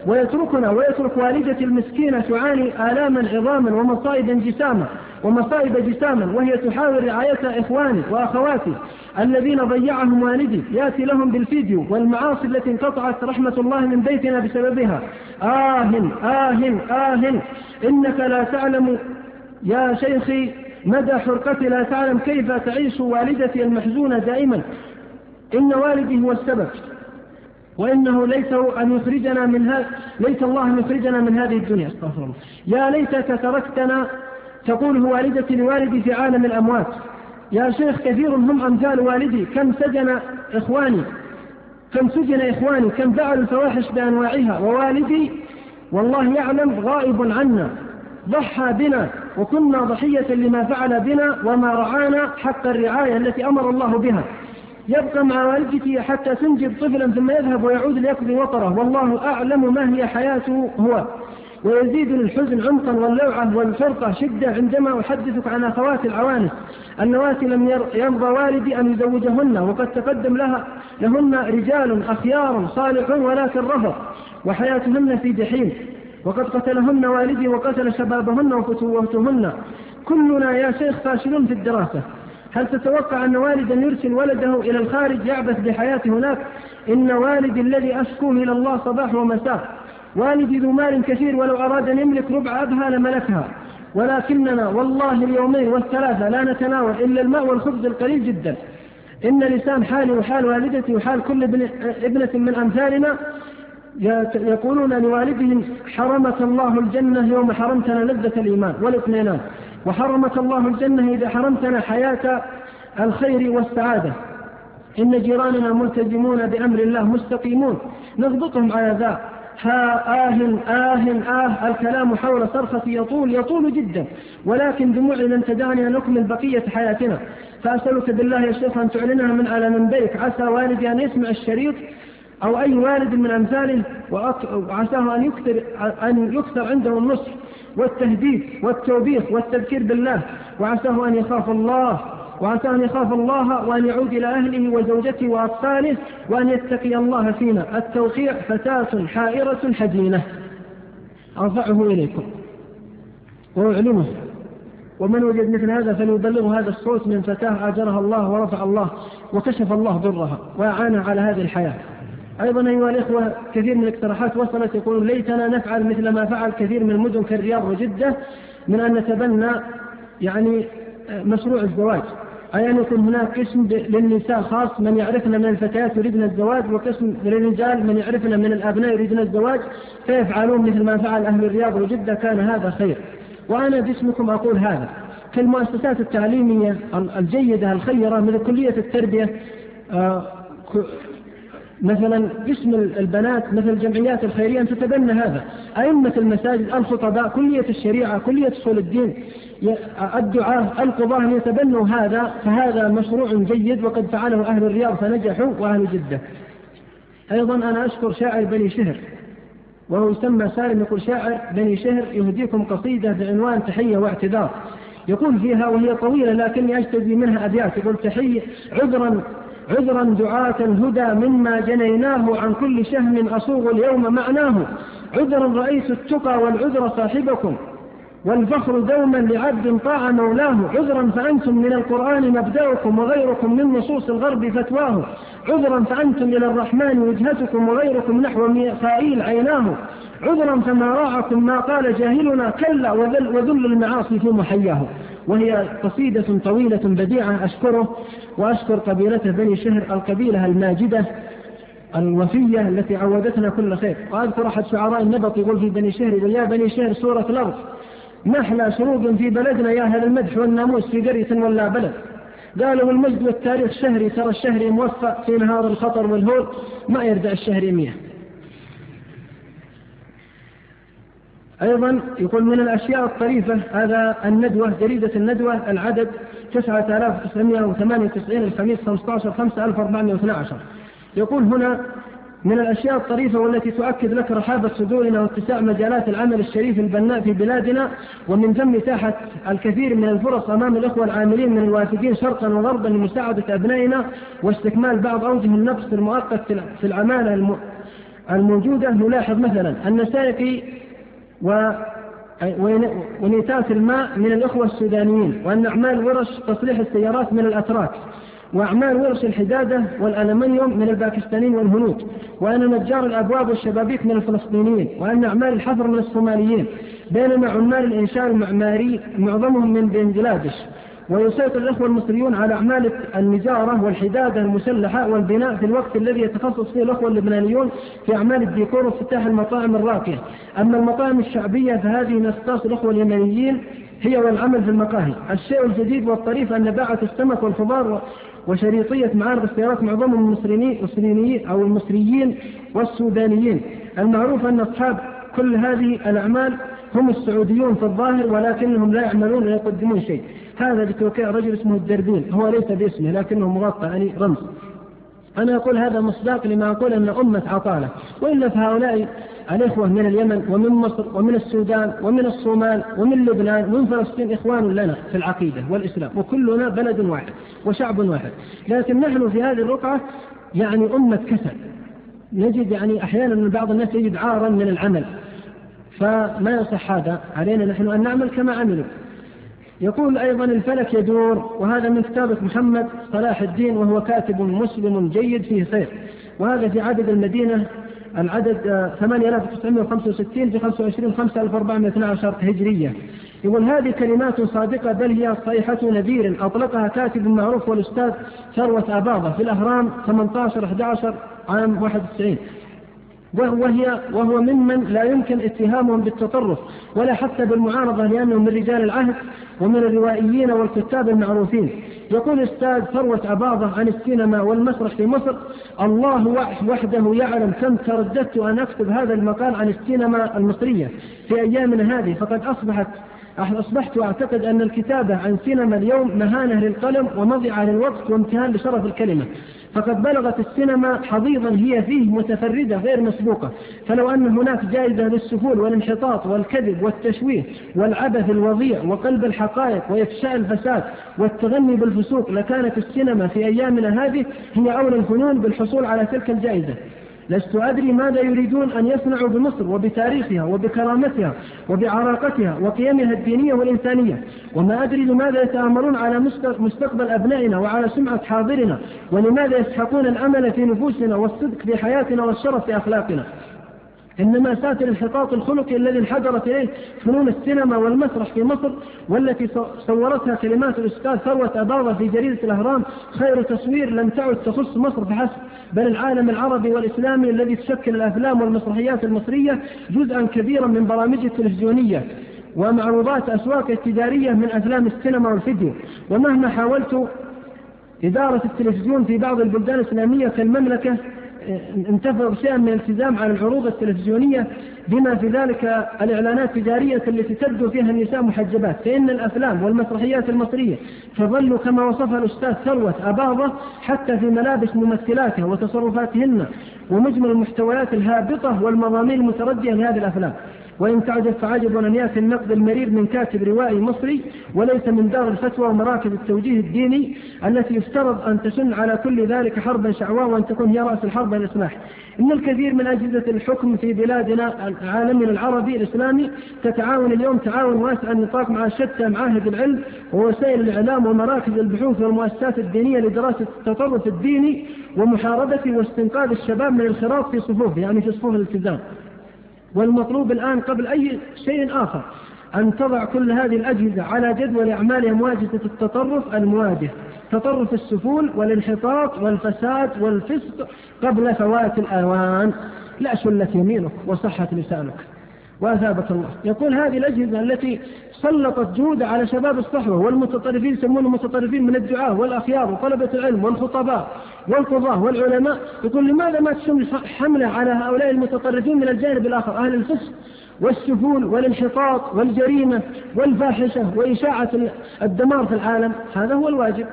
ويتركنا ويترك والدتي المسكينة تعاني آلاما عظاما ومصائب جساما ومصائب جساما وهي تحاول رعاية إخواني وأخواتي الذين ضيعهم والدي، يأتي لهم بالفيديو والمعاصي التي انقطعت رحمة الله من بيتنا بسببها. آه آه آه إنك لا تعلم يا شيخي مدى حرقتي، لا تعلم كيف تعيش والدتي المحزونة دائما. إن والدي هو السبب، وإنه ليس أن يخرجنا من هذا، ليس الله أن يخرجنا من هذه الدنيا. استغفر الله. يا ليتك تركتنا، تقول والدتي لوالدي في عالم الأموات. يا شيخ كثير هم أمثال والدي، كم سجن إخواني كم سجن إخواني كم فعلوا الفواحش بأنواعها، ووالدي والله يعلم غائب عنا، ضحى بنا وكنا ضحية لما فعل بنا وما رعانا حق الرعاية التي أمر الله بها. يبقى مع والدتي حتى تنجب طفلا ثم يذهب ويعود ليقضي وطره، والله أعلم ما هي حياته هو. ويزيد الحزن عمقا واللوعة والفرقة شدة عندما أحدثك عن أخوات العوانس اللواتي لم يرضى والدي أن يزوجهن، وقد تقدم لها لهن رجال أخيار صالحون ولكن رفض، وحياتهن في جحيم، وقد قتلهن والدي وقتل شبابهن وفتوهن. كلنا يا شيخ فاشلون في الدراسة. هل تتوقع أن والدا يرسل ولده إلى الخارج يعبث بحياته هناك؟ إن والدي الذي أشكوه إلى الله صباح ومساء. والدي ذو مال كثير، ولو أراد أن يملك ربع أبها لملكها، ولكننا والله اليومين والثلاثة لا نتناول إلا الماء والخبز القليل جدا. إن لسان حالي وحال والدتي وحال كل ابنة من أمثالنا يقولون لوالدهم حرمك الله الجنة يوم حرمتنا لذة الإيمان والاطمئنان، وحرمك الله الجنة إذا حرمتنا حياة الخير والسعادة. إن جيراننا ملتزمون بأمر الله مستقيمون، نضبطهم على ذا. ها آه آه آه الكلام حول صرختي يطول يطول جدا، ولكن دموعي لن تدعني أن نكمل بقية حياتنا. فأسألك بالله يا شيخ أن تعلنها من على منبرك، عسى والدي أن يسمع الشريط أو أي والد من أمثاله، وعساه أن يكثر, أن يكثر عنده النصح والتهديد والتوبيخ والتذكير بالله، وعساه أن يخاف الله وعساه أن يخاف الله وأن يعود إلى أهله وزوجته وأطفاله وأن يتقي الله فينا. التوقيع فتاة حائرة حزينة. أرفعه إليكم وأعلمه، ومن وجد مثل هذا فليبلغ هذا الصوت من فتاة أجرها الله ورفع الله وكشف الله ضرها وأعانها على هذه الحياة. أيضا أيها الإخوة كثير من الاقتراحات وصلت يقول ليتنا نفعل مثل ما فعل كثير من المدن كالرياض وجدة من أن نتبنى يعني مشروع الزواج، أي أن يكون هناك قسم للنساء خاص من يعرفنا من الفتيات يريدن الزواج، وقسم للرجال من يعرفنا من الأبناء يريدون الزواج، فيفعلون مثل ما فعل أهل الرياض وجدة. كان هذا خير، وأنا باسمكم أقول هذا. كالمؤسسات التعليمية الجيدة الخيرة مثل كلية التربية، آه مثلا قسم البنات مثل الجمعيات الخيرية أن تتبنى هذا، أئمة المساجد، الخطباء، كلية الشريعة، كلية أصول الدين، الدعاة، القضاة أن يتبنوا هذا، فهذا مشروع جيد وقد فعله أهل الرياض فنجحوا وأهل جدة. أيضا أنا أشكر شاعر بني شهر وهو يسمى سالم، يقول شاعر بني شهر يهديكم قصيدة بعنوان تحية واعتذار، يقول فيها وهي طويلة لكني أجتزي منها أبيات. يقول تحية عذرا عذرا دعاة الهدى مما جنيناه، عن كل شهم أصوغ اليوم معناه. عذرا رأيت التقى والعذر صاحبكم، والفخر دوما لعبد طاع مولاه. عذرا فأنتم من القرآن مبدأكم، وغيركم من نصوص الغرب فتواه. عذرا فأنتم إلى الرحمن وجهتكم، وغيركم نحو ميخائيل عيناه. عذرا فما راعكم ما قال جاهلنا، كلا وذل, وذل المعاصي في محياه. وهي قصيدة طويلة بديعة. أشكره وأشكر قبيلته بني شهر، القبيلة الماجدة الوفية التي عودتنا كل خير. وأذكر أحد شعراء النبط يقول في بني شهر: يا بني شهر سورة الأرض، نحلى شروق في بلدنا يا أهل المدح والناموس في قرية ولا بلد. قالوا المجد والتاريخ شهري، ترى الشهر موفق في نهار الخطر والهول، ما يردع الشهر مياه. أيضا يقول من الأشياء الطريفة هذا الندوة، جريدة الندوة، العدد تسعة آلاف وتسعمائة وثمانية وتسعين، الخميس خمسة عشر خمسة ألف وأربعمائة واثني عشر. يقول هنا من الأشياء الطريفة والتي تؤكد لك رحابة صدورنا واتساع مجالات العمل الشريف البناء في بلادنا، ومن ثم إتاحة الكثير من الفرص أمام الأخوة العاملين من الوافدين شرقا وغربا لمساعدة أبنائنا واستكمال بعض أوجه النقص المؤقت في العمالة الموجودة نلاحظ مثلا أن سائقي ونيتات الماء من الأخوة السودانيين، وأن أعمال ورش تصليح السيارات من الأتراك، وأعمال ورش الحدادة والألمنيوم من الباكستانيين والهنود، وأن نجار الأبواب والشبابيك من الفلسطينيين، وأن أعمال الحفر من الصوماليين، بينما عمال الإنشاء المعماري معظمهم من بنجلاديش. ويسيطر الأخوة المصريون على أعمال النجارة والحدادة المسلحة والبناء في الوقت الذي يتخصص فيه الأخوة اللبنانيون في أعمال الديكور وافتتاح المطاعم الراقية. أما المطاعم الشعبية فهذه من اختصاص الأخوة اليمنيين هي والعمل في المقاهي. الشيء الجديد والطريف أن باعة السمك والخضار وشريطية معارض السيارات معظمهم المصريين أو المصريين والسودانيين. المعروف أن أصحاب كل هذه الأعمال هم السعوديون في الظاهر، ولكنهم لا يعملون ولا يقدمون شيء. هذا بتوقيع رجل اسمه الدردين، هو ليس باسمه لكنه مغطى يعني رمز. أنا أقول هذا مصداق لما أقول أن أمة عطالة، وإلا فهؤلاء الإخوة من اليمن ومن مصر ومن السودان ومن الصومال ومن لبنان ومن فلسطين إخوان لنا في العقيدة والإسلام، وكلنا بلد واحد وشعب واحد. لكن نحن في هذه الرقعة يعني أمة كسل، نجد يعني أحيانا من بعض الناس يجد عارا من العمل، فما يصح هذا. علينا نحن أن نعمل كما عملوا. يقول أيضا الفلك يدور، وهذا من كتابة محمد صلاح الدين، وهو كاتب مسلم جيد فيه خير، وهذا في عدد المدينة العدد ثمانية آلاف وتسعمائة وخمسة وستين في خمسة وعشرين خمسة ألف وأربعمائة واثني عشر هجرية. يقول هذه كلمات صادقة بل هي صيحة نذير أطلقها كاتب معروف والأستاذ ثروة أباضة في الأهرام ثمانية عشر أحد عشر عام واحد وتسعين، وهي وهو ممن لا يمكن اتهامهم بالتطرف ولا حتى بالمعارضة، لأنهم من رجال العهد ومن الروائيين والكتاب المعروفين. يقول الأستاذ ثروة أباضة عن السينما والمسرح في مصر: الله وحده يعلم كم ترددت أن أكتب هذا المقال عن السينما المصرية في أيامنا هذه، فقد أصبحت أصبحت أعتقد أن الكتابة عن سينما اليوم مهانة للقلم ومضيعة للوقت وامتهان لشرف الكلمة، فقد بلغت السينما حضيضا هي فيه متفردة غير مسبوقة. فلو أن هناك جائزة للسفول والانحطاط والكذب والتشويه والعبث الوضيع وقلب الحقائق وإفشاء الفساد والتغني بالفسوق، لكانت السينما في أيامنا هذه هي أولى الفنون بالحصول على تلك الجائزة. لست أدري ماذا يريدون أن يصنعوا بمصر وبتاريخها وبكرامتها وبعراقتها وقيمها الدينية والإنسانية، وما أدري لماذا يتآمرون على مستقبل أبنائنا وعلى سمعة حاضرنا، ولماذا يسحقون الأمل في نفوسنا والصدق في حياتنا والشرف في أخلاقنا. إنما ساتر الانحطاط الخلقي الذي انحدرت إليه فنون السينما والمسرح في مصر، والتي صورتها كلمات الأستاذ ثروة أباضة في جريدة الأهرام خير تصوير لم تعد تخص مصر فحسب، بل العالم العربي والإسلامي، الذي تشكل الأفلام والمسرحيات المصرية جزءا كبيرا من برامجه التلفزيونية ومعروضات أسواق التجارية من أفلام السينما والفيديو. ومهما حاولت إدارة التلفزيون في بعض البلدان الإسلامية كالمملكة انتفض شيئا من الالتزام على العروض التلفزيونية بما في ذلك الإعلانات التجارية التي تبدو فيها النساء محجبات، فإن الأفلام والمسرحيات المصرية تظل كما وصفها الأستاذ ثروة أباضة حتى في ملابس ممثلاتها وتصرفاتهن ومجمل المحتويات الهابطة والمضامين المتردية لهذه الأفلام. وإن تعجب فعجب أن يأتي النقد المرير من كاتب روائي مصري وليس من دار الفتوى ومراكز التوجيه الديني التي يفترض أن تسن على كل ذلك حربا شعواء وأن تكون هي رأس الحرب الإصلاح. إن الكثير من أجهزة الحكم في بلادنا عالمنا العربي الإسلامي تتعاون اليوم تعاون واسع النطاق مع شتى معاهد العلم ووسائل الإعلام ومراكز البحوث والمؤسسات الدينية لدراسة التطرف الديني ومحاربته واستنقاذ الشباب من الخراط في صفوف يعني في صفوف الالتزام. والمطلوب الآن قبل أي شيء آخر أن تضع كل هذه الأجهزة على جدول أعمالها مواجهة التطرف المواجه، تطرف السفول والانحطاط والفساد والفسق قبل فوات الأوان. لا شلت يمينك وصحت لسانك وأثابك الله. يقول هذه الأجهزة التي سلطت جهود على شباب الصحوة والمتطرفين يسمونهم متطرفين من الدعاة والأخيار وطلبة العلم والخطباء والقضاة والعلماء، يقول لماذا ما تشمل حملة على هؤلاء المتطرفين من الجانب الآخر أهل الفسق والسفول والانحطاط والجريمة والفاحشة وإشاعة الدمار في العالم؟ هذا هو الواجب.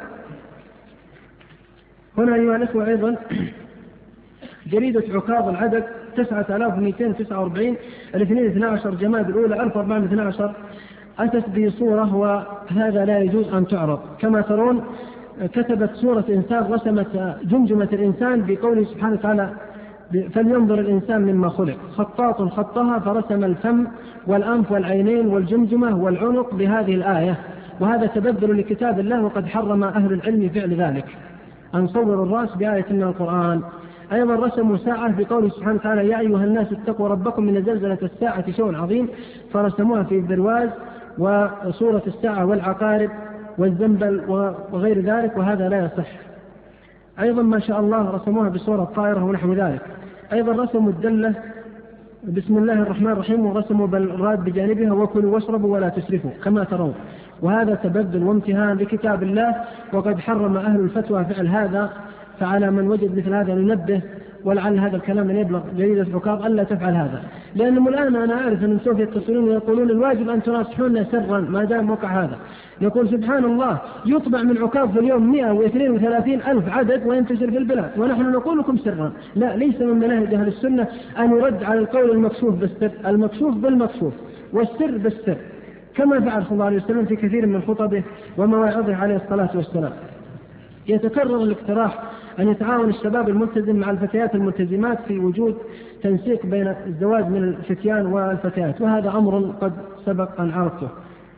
هنا أيها الأخوة أيضا جريدة عكاظ العدد تسعة آلاف ومئتين وتسعة وأربعين الاثنين اثني عشر جماد الأولى ألف وأربعمائة واثني عشر أتت بصورة وهذا لا يجوز أن تعرض. كما ترون كتبت صورة إنسان رسمت جمجمة الإنسان بقوله سبحانه وتعالى فلينظر الإنسان مما خلق، خطاط خطها فرسم الفم والأنف والعينين والجمجمة والعنق بهذه الآية، وهذا تبذل لكتاب الله، وقد حرم أهل العلم فعل ذلك أن صوروا الرأس بآية من القرآن. أيضا رسموا ساعة بقوله سبحانه وتعالى يا أيها الناس اتقوا ربكم من زلزلة الساعة شيء عظيم، فرسموها في برواز وصورة الساعة والعقارب والزنبل وغير ذلك، وهذا لا يصح. أيضا ما شاء الله رسموها بصورة طائرة ونحو ذلك. أيضا رسموا الدلة بسم الله الرحمن الرحيم، ورسموا بالراد بجانبها وكلوا واشربوا ولا تسرفوا كما ترون، وهذا تبذل وامتهان لكتاب الله، وقد حرم أهل الفتوى فعل هذا. فعلى من وجد مثل هذا ننبه، ولعل هذا الكلام يبلغ جريدة عكاظ ألا تفعل هذا، لأنهم الآن أنا أعرف أنهم سوف يتصلون ويقولون الواجب أن تناصحون سرا ما دام وقع هذا. يقول سبحان الله يطبع من عكاظ في اليوم مئة واثنين وثلاثين ألف عدد وينتشر في البلاد، ونحن نقول لكم سرا. لا، ليس من مناهج أهل السنة أن يرد على القول المكشوف بالسر، المكشوف بالمكشوف والسر بالسر، كما فعل صلى الله عليه وسلم في كثير من خطبه ومواعظه عليه الصلاة والسلام. يتكرر الاقتراح أن يتعاون الشباب الملتزم مع الفتيات الملتزمات في وجود تنسيق بين الزواج من الفتيان والفتيات، وهذا أمر قد سبق أن عرفته.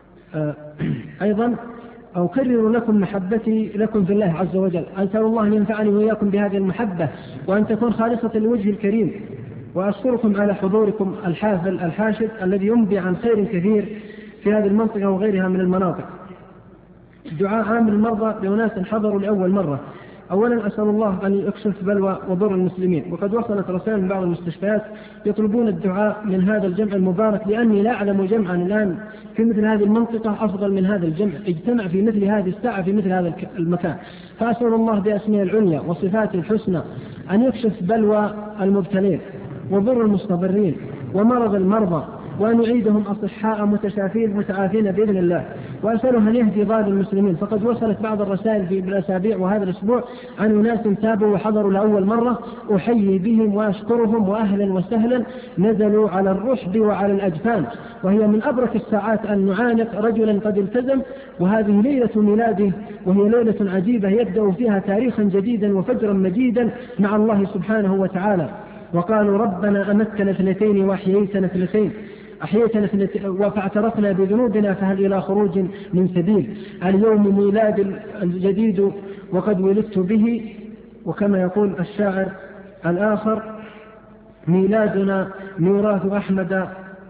أيضا أكرر لكم محبتي لكم في الله عز وجل، أسأل الله أن ينفعني وإياكم بهذه المحبة وأن تكون خالصة لوجه الكريم، وأشكركم على حضوركم الحافل الحاشد الذي ينبي عن خير كثير في هذه المنطقة وغيرها من المناطق. دعاء عام المرضى لأناس حضروا لأول مرة. أولا أسأل الله أن يكشف بلوى وضر المسلمين، وقد وصلت رسائل من بعض المستشفيات يطلبون الدعاء من هذا الجمع المبارك، لأني لا أعلم جمعا الآن في مثل هذه المنطقة أفضل من هذا الجمع اجتمع في مثل هذه الساعة في مثل هذا المكان. فأسأل الله بأسماء العليا وصفاته الحسنى أن يكشف بلوى المبتلين وضر المستضرين ومرض المرضى، وأن يعيدهم أصحاء متشافين متعافين بإذن الله. وأسأله أن يهدي ضال المسلمين، فقد وصلت بعض الرسائل في الأسابيع وهذا الأسبوع عن أناس تابوا وحضروا لأول مرة، أحيي بهم وأشكرهم وأهلا وسهلا. نزلوا على الرحب وعلى الأجفان، وهي من أبرك الساعات أن نعانق رجلا قد التزم، وهذه ليلة ميلاده، وهي ليلة عجيبة يبدأ فيها تاريخا جديدا وفجرا مجيدا مع الله سبحانه وتعالى. وقالوا ربنا أمتنا اثنتين وأحييتنا اثنتين أحييتنا فاعترفنا بذنوبنا فهل إلى خروج من سبيل. اليوم ميلاد الجديد وقد ولدت به، وكما يقول الشاعر الآخر ميلادنا ميراث أحمد،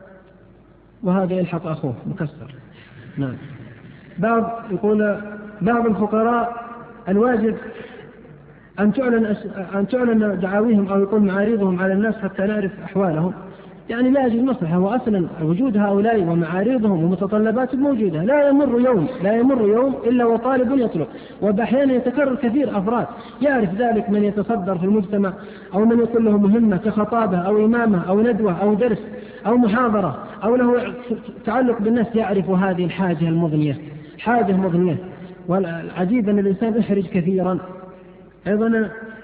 وهذا يلحق أخوه مكسر. نعم. بعض يقول بعض الفقراء الواجب أن تعلن أن تعلن دعاويهم أو يقول معارضهم على الناس حتى نعرف أحوالهم، يعني لا يجد مصلحة، وأصلا وجود هؤلاء ومعارضهم ومتطلباتهم موجودة. لا يمر يوم لا يمر يوم إلا وطالب يطلب، وأحيانا يتكرر كثير أفراد يعرف ذلك من يتصدر في المجتمع أو من يكون له مهمة كخطابة أو إمامة أو ندوة أو درس أو محاضرة أو له تعلق بالناس، يعرف هذه الحاجة المضنية، حاجة مضنية. والعجيب أن الإنسان يحرج كثيرا. أيضا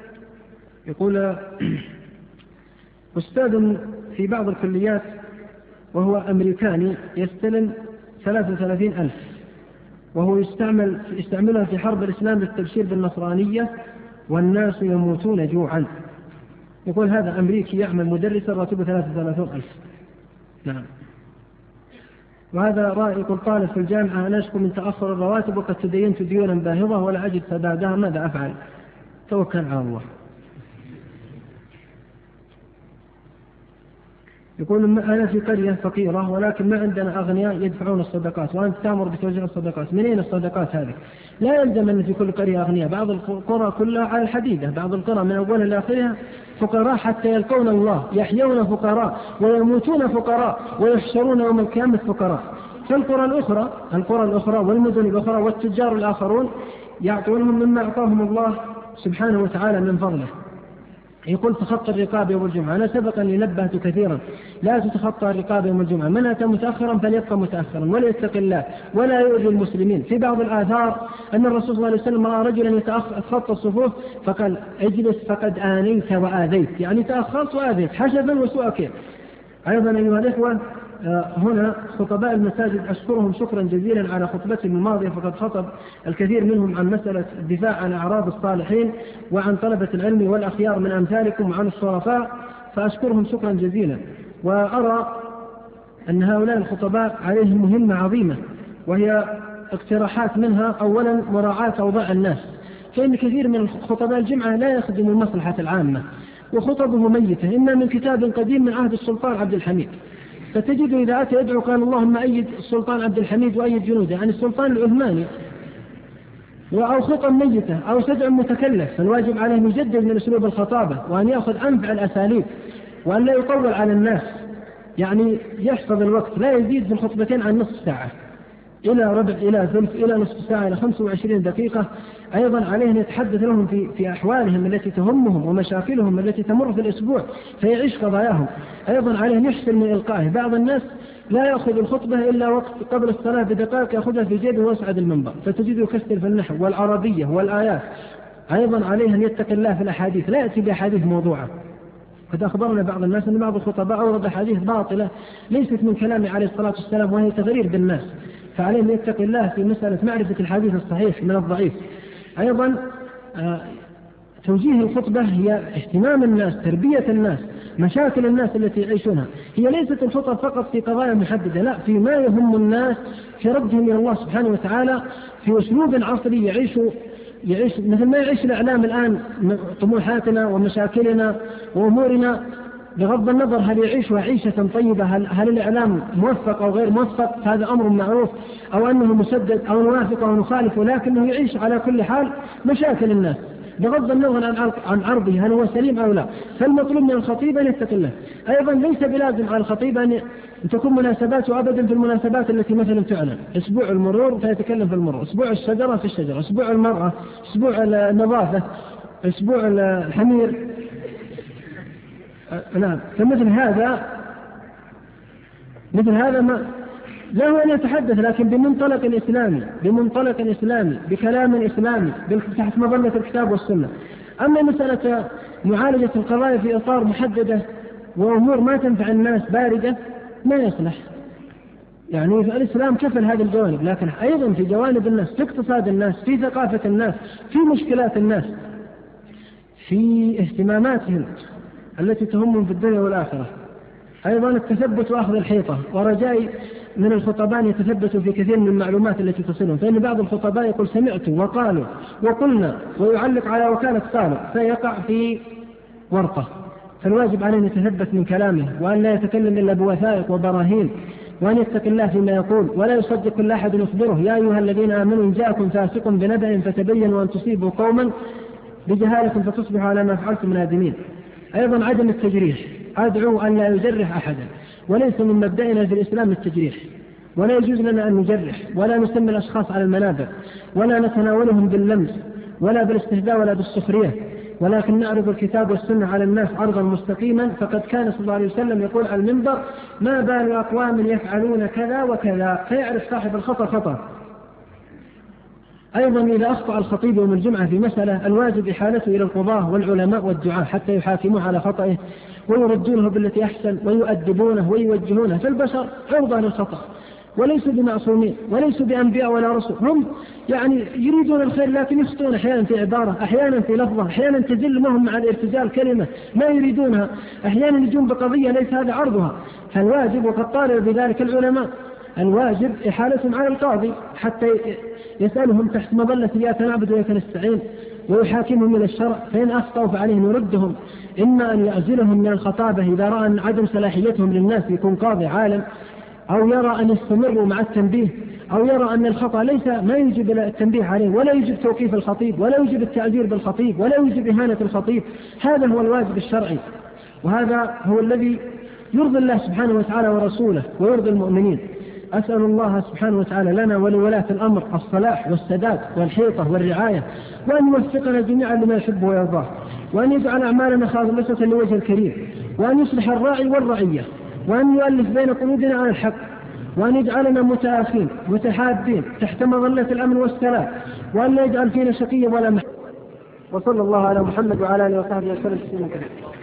يقول أستاذ في بعض الكليات وهو أمريكاني يستلم ثلاثة وثلاثين ألف، وهو يستعمل يستعملها في حرب الإسلام للتبشير بالنصرانية والناس يموتون جوعا. يقول هذا أمريكي يعمل مدرسا راتبه ثلاثة وثلاثين ألف. نعم. وهذا رأي يقول طالب في الجامعة أنا أشكو من تأخر الرواتب وقد تدينت ديونا باهظة ولا أجد سدادها، ماذا أفعل؟ توكل على الله. يقول أنا في قرية فقيرة ولكن ما عندنا أغنياء يدفعون الصدقات، وأنت تأمر بتوزيع الصدقات، من أين الصدقات هذه؟ لا يلزم أن في كل قرية أغنياء، بعض القرى كلها على الحديدة، بعض القرى من أولها لآخرها فقراء حتى يلقون الله، يحيون فقراء ويموتون فقراء ويحشرون يوم القيامة فقراء. فالقرى الأخرى القرى الأخرى والمدن الأخرى والتجار الآخرون يعطونهم مما أعطاهم الله سبحانه وتعالى من فضله. يقول تخطى الرقاب يوم الجمعة. أنا سبقا نبهت كثيرا لا تتخطى الرقاب يوم الجمعة، من أتى متأخرا فليبقى متأخرا وليتق الله ولا يؤذي المسلمين. في بعض الآثار أن الرسول صلى الله عليه وسلم رأى رجلا يتخطى الصفوف فقال اجلس فقد آنيت وآذيت، يعني تأخرت وآذيت حشدا وسوء كيف. أيضا أيها الإخوة هنا خطباء المساجد أشكرهم شكرا جزيلا على خطبتهم الماضية، فقد خطب الكثير منهم عن مسألة الدفاع عن أعراض الصالحين وعن طلبة العلم والأخيار من أمثالكم وعن الشرفاء، فأشكرهم شكرا جزيلا. وأرى أن هؤلاء الخطباء عليهم مهمة عظيمة، وهي اقتراحات منها أولا مراعاة أوضاع الناس، فإن كثير من خطباء الجمعة لا يخدم المصلحة العامة وخطبه ميتة، إما من كتاب قديم من عهد السلطان عبد الحميد، فتجد إذا أتى يدعو قال اللهم أيد السلطان عبد الحميد وأيد جنوده، يعني السلطان العثماني، أو خطب ميتة أو سجع متكلف. فالواجب عليه أن يجدد من أسلوب الخطابة وأن يأخذ أنفع الأساليب وأن لا يطول على الناس، يعني يحفظ الوقت، لا يزيد في الخطبتين عن نصف ساعة إلى ربع إلى ثلث إلى نصف ساعة إلى خمسة وعشرين دقيقة. أيضا عليه أن يتحدث لهم في, في أحوالهم التي تهمهم ومشاكلهم التي تمر في الأسبوع فيعيش قضاياهم. أيضا عليه أن يحسن من إلقائه. بعض الناس لا يأخذ الخطبة إلا وقت قبل الصلاة بدقائق يأخذها في جيبه ويصعد المنبر، فتجده يكسر في النحو والعربية والآيات. أيضا عليه أن يتقي الله في الأحاديث، لا يأتي بأحاديث موضوعة. قد أخبرنا بعض الناس أن بعض الخطباء أورد أحاديث باطلة ليست من كلامه عليه الصلاة والسلام وهي تغرير بالناس، فعليه أن يتقي الله في مسألة معرفة الحديث الصحيح من الضعيف. أيضا آه توجيه الخطبة هي اهتمام الناس، تربية الناس، مشاكل الناس التي يعيشونها. هي ليست الخطب فقط في قضايا محددة، لا، في ما يهم الناس، في ردهم إلى الله سبحانه وتعالى في أسلوب عصري يعيش يعيش مثل ما يعيش الإعلام الآن، طموحاتنا ومشاكلنا وأمورنا، بغض النظر هل يعيشها عيشة طيبة، هل, هل الإعلام موفق أو غير موفق، هذا أمر معروف، أو أنه مسدد أو نوافق أو نخالف، ولكنه يعيش على كل حال مشاكل الناس بغض النظر عن عرضه هل هو سليم أو لا. فالمطلوب من الخطيب أن يتقي الله. أيضا ليس بلازم على الخطيب أن تكون مناسباته أبدا في المناسبات التي مثلا تعلن أسبوع المرور فيتكلم في المرور، أسبوع الشجرة في الشجرة، أسبوع المرأة، أسبوع النظافة، أسبوع الحمير. نعم، فمثل هذا مثل هذا ما له أن يتحدث، لكن بمنطلق الإسلامي، بمنطلق الإسلامي، بكلام إسلامي، تحت مظلة الكتاب والسنة. أما مسألة معالجة القضايا في إطار محددة وأمور ما تنفع الناس باردة ما يصلح. يعني الإسلام كفل هذه الجوانب، لكن أيضا في جوانب الناس، في اقتصاد الناس، في ثقافة الناس، في مشكلات الناس، في اهتماماتهم التي تهمهم في الدنيا والآخرة. أيضا التثبت وأخذ الحيطة، ورجائي من الخطباء يتثبتوا في كثير من المعلومات التي تصلهم، فإن بعض الخطباء يقول سمعت وقالوا وقلنا ويعلق على وكالة قالوا فيقع في ورطة. فالواجب عليه أن يتثبت من كلامه وأن لا يتكلم إلا بوثائق وبراهين، وأن يتقي الله فيما يقول ولا يصدق كل أحد يخبره. يا أيها الذين آمنوا إن جاءكم فاسق بنبأ فتبينوا أن تصيبوا قوما بجهالة فتصبحوا على ما فعلتم نادمين. أيضا عدم التجريح، أدعو أن لا يجرح أحدا، وليس من مبدأنا في الإسلام التجريح، ولا يجوز لنا أن نجرح ولا نسمي الأشخاص على المنابر ولا نتناولهم باللمس ولا بالاستهزاء ولا بالسخرية، ولكن نعرض الكتاب والسنة على الناس عرضا مستقيما. فقد كان صلى الله عليه وسلم يقول على المنبر ما بال أقوام يفعلون كذا وكذا، فيعرف صاحب الخطأ خطأ. أيضا إذا أخطأ الخطيب يوم الجمعة في مسألة الواجب إحالته إلى القضاة والعلماء والدعاة حتى يحاكموه على خطئه ويردونه بالتي أحسن ويؤدبونه ويوجهونه. فالبشر عرضة للخطأ وليسوا بمعصومين وليسوا بأنبياء ولا رسل، هم يعني يريدون الخير لكن يخطئون أحيانا في عبارة، أحيانا في لفظة، أحيانا تزل معهم مع الارتجال كلمة ما يريدونها، أحيانا يجون بقضية ليس هذا عرضها. فالواجب وقد طالب بذلك العلماء الواجب إحالتهم على القاضي حتى يسألهم تحت مظلة إياك نعبد وإياك نستعين ويحاكمهم إلى الشرع، فإن أخطأوا فعليه يردهم، إما أن يعزلهم من الخطابة إذا رأى أن عدم صلاحيتهم للناس يكون قاضي عالم، أو يرى أن يستمروا مع التنبيه، أو يرى أن الخطأ ليس ما يجب التنبيه عليه ولا يجب توقيف الخطيب ولا يجب التعذير بالخطيب ولا يجب إهانة الخطيب. هذا هو الواجب الشرعي، وهذا هو الذي يرضي الله سبحانه وتعالى ورسوله ويرضي المؤمنين. أسأل الله سبحانه وتعالى لنا ولولاة الأمر الصلاح والسداد والحيطة والرعاية، وأن يوفقنا جميعا لما يحب ويرضاه، وأن يجعل أعمالنا خالصة لوجه الكريم، وأن يصلح الراعي والرعية، وأن يؤلف بين قلوبنا على الحق، وأن يجعلنا متآخين متحابين تحت مظلة الأمن والسلام، وأن لا يجعل فينا شقيا ولا محروما. وصلى الله على محمد وعلى آله وصحبه وسلم.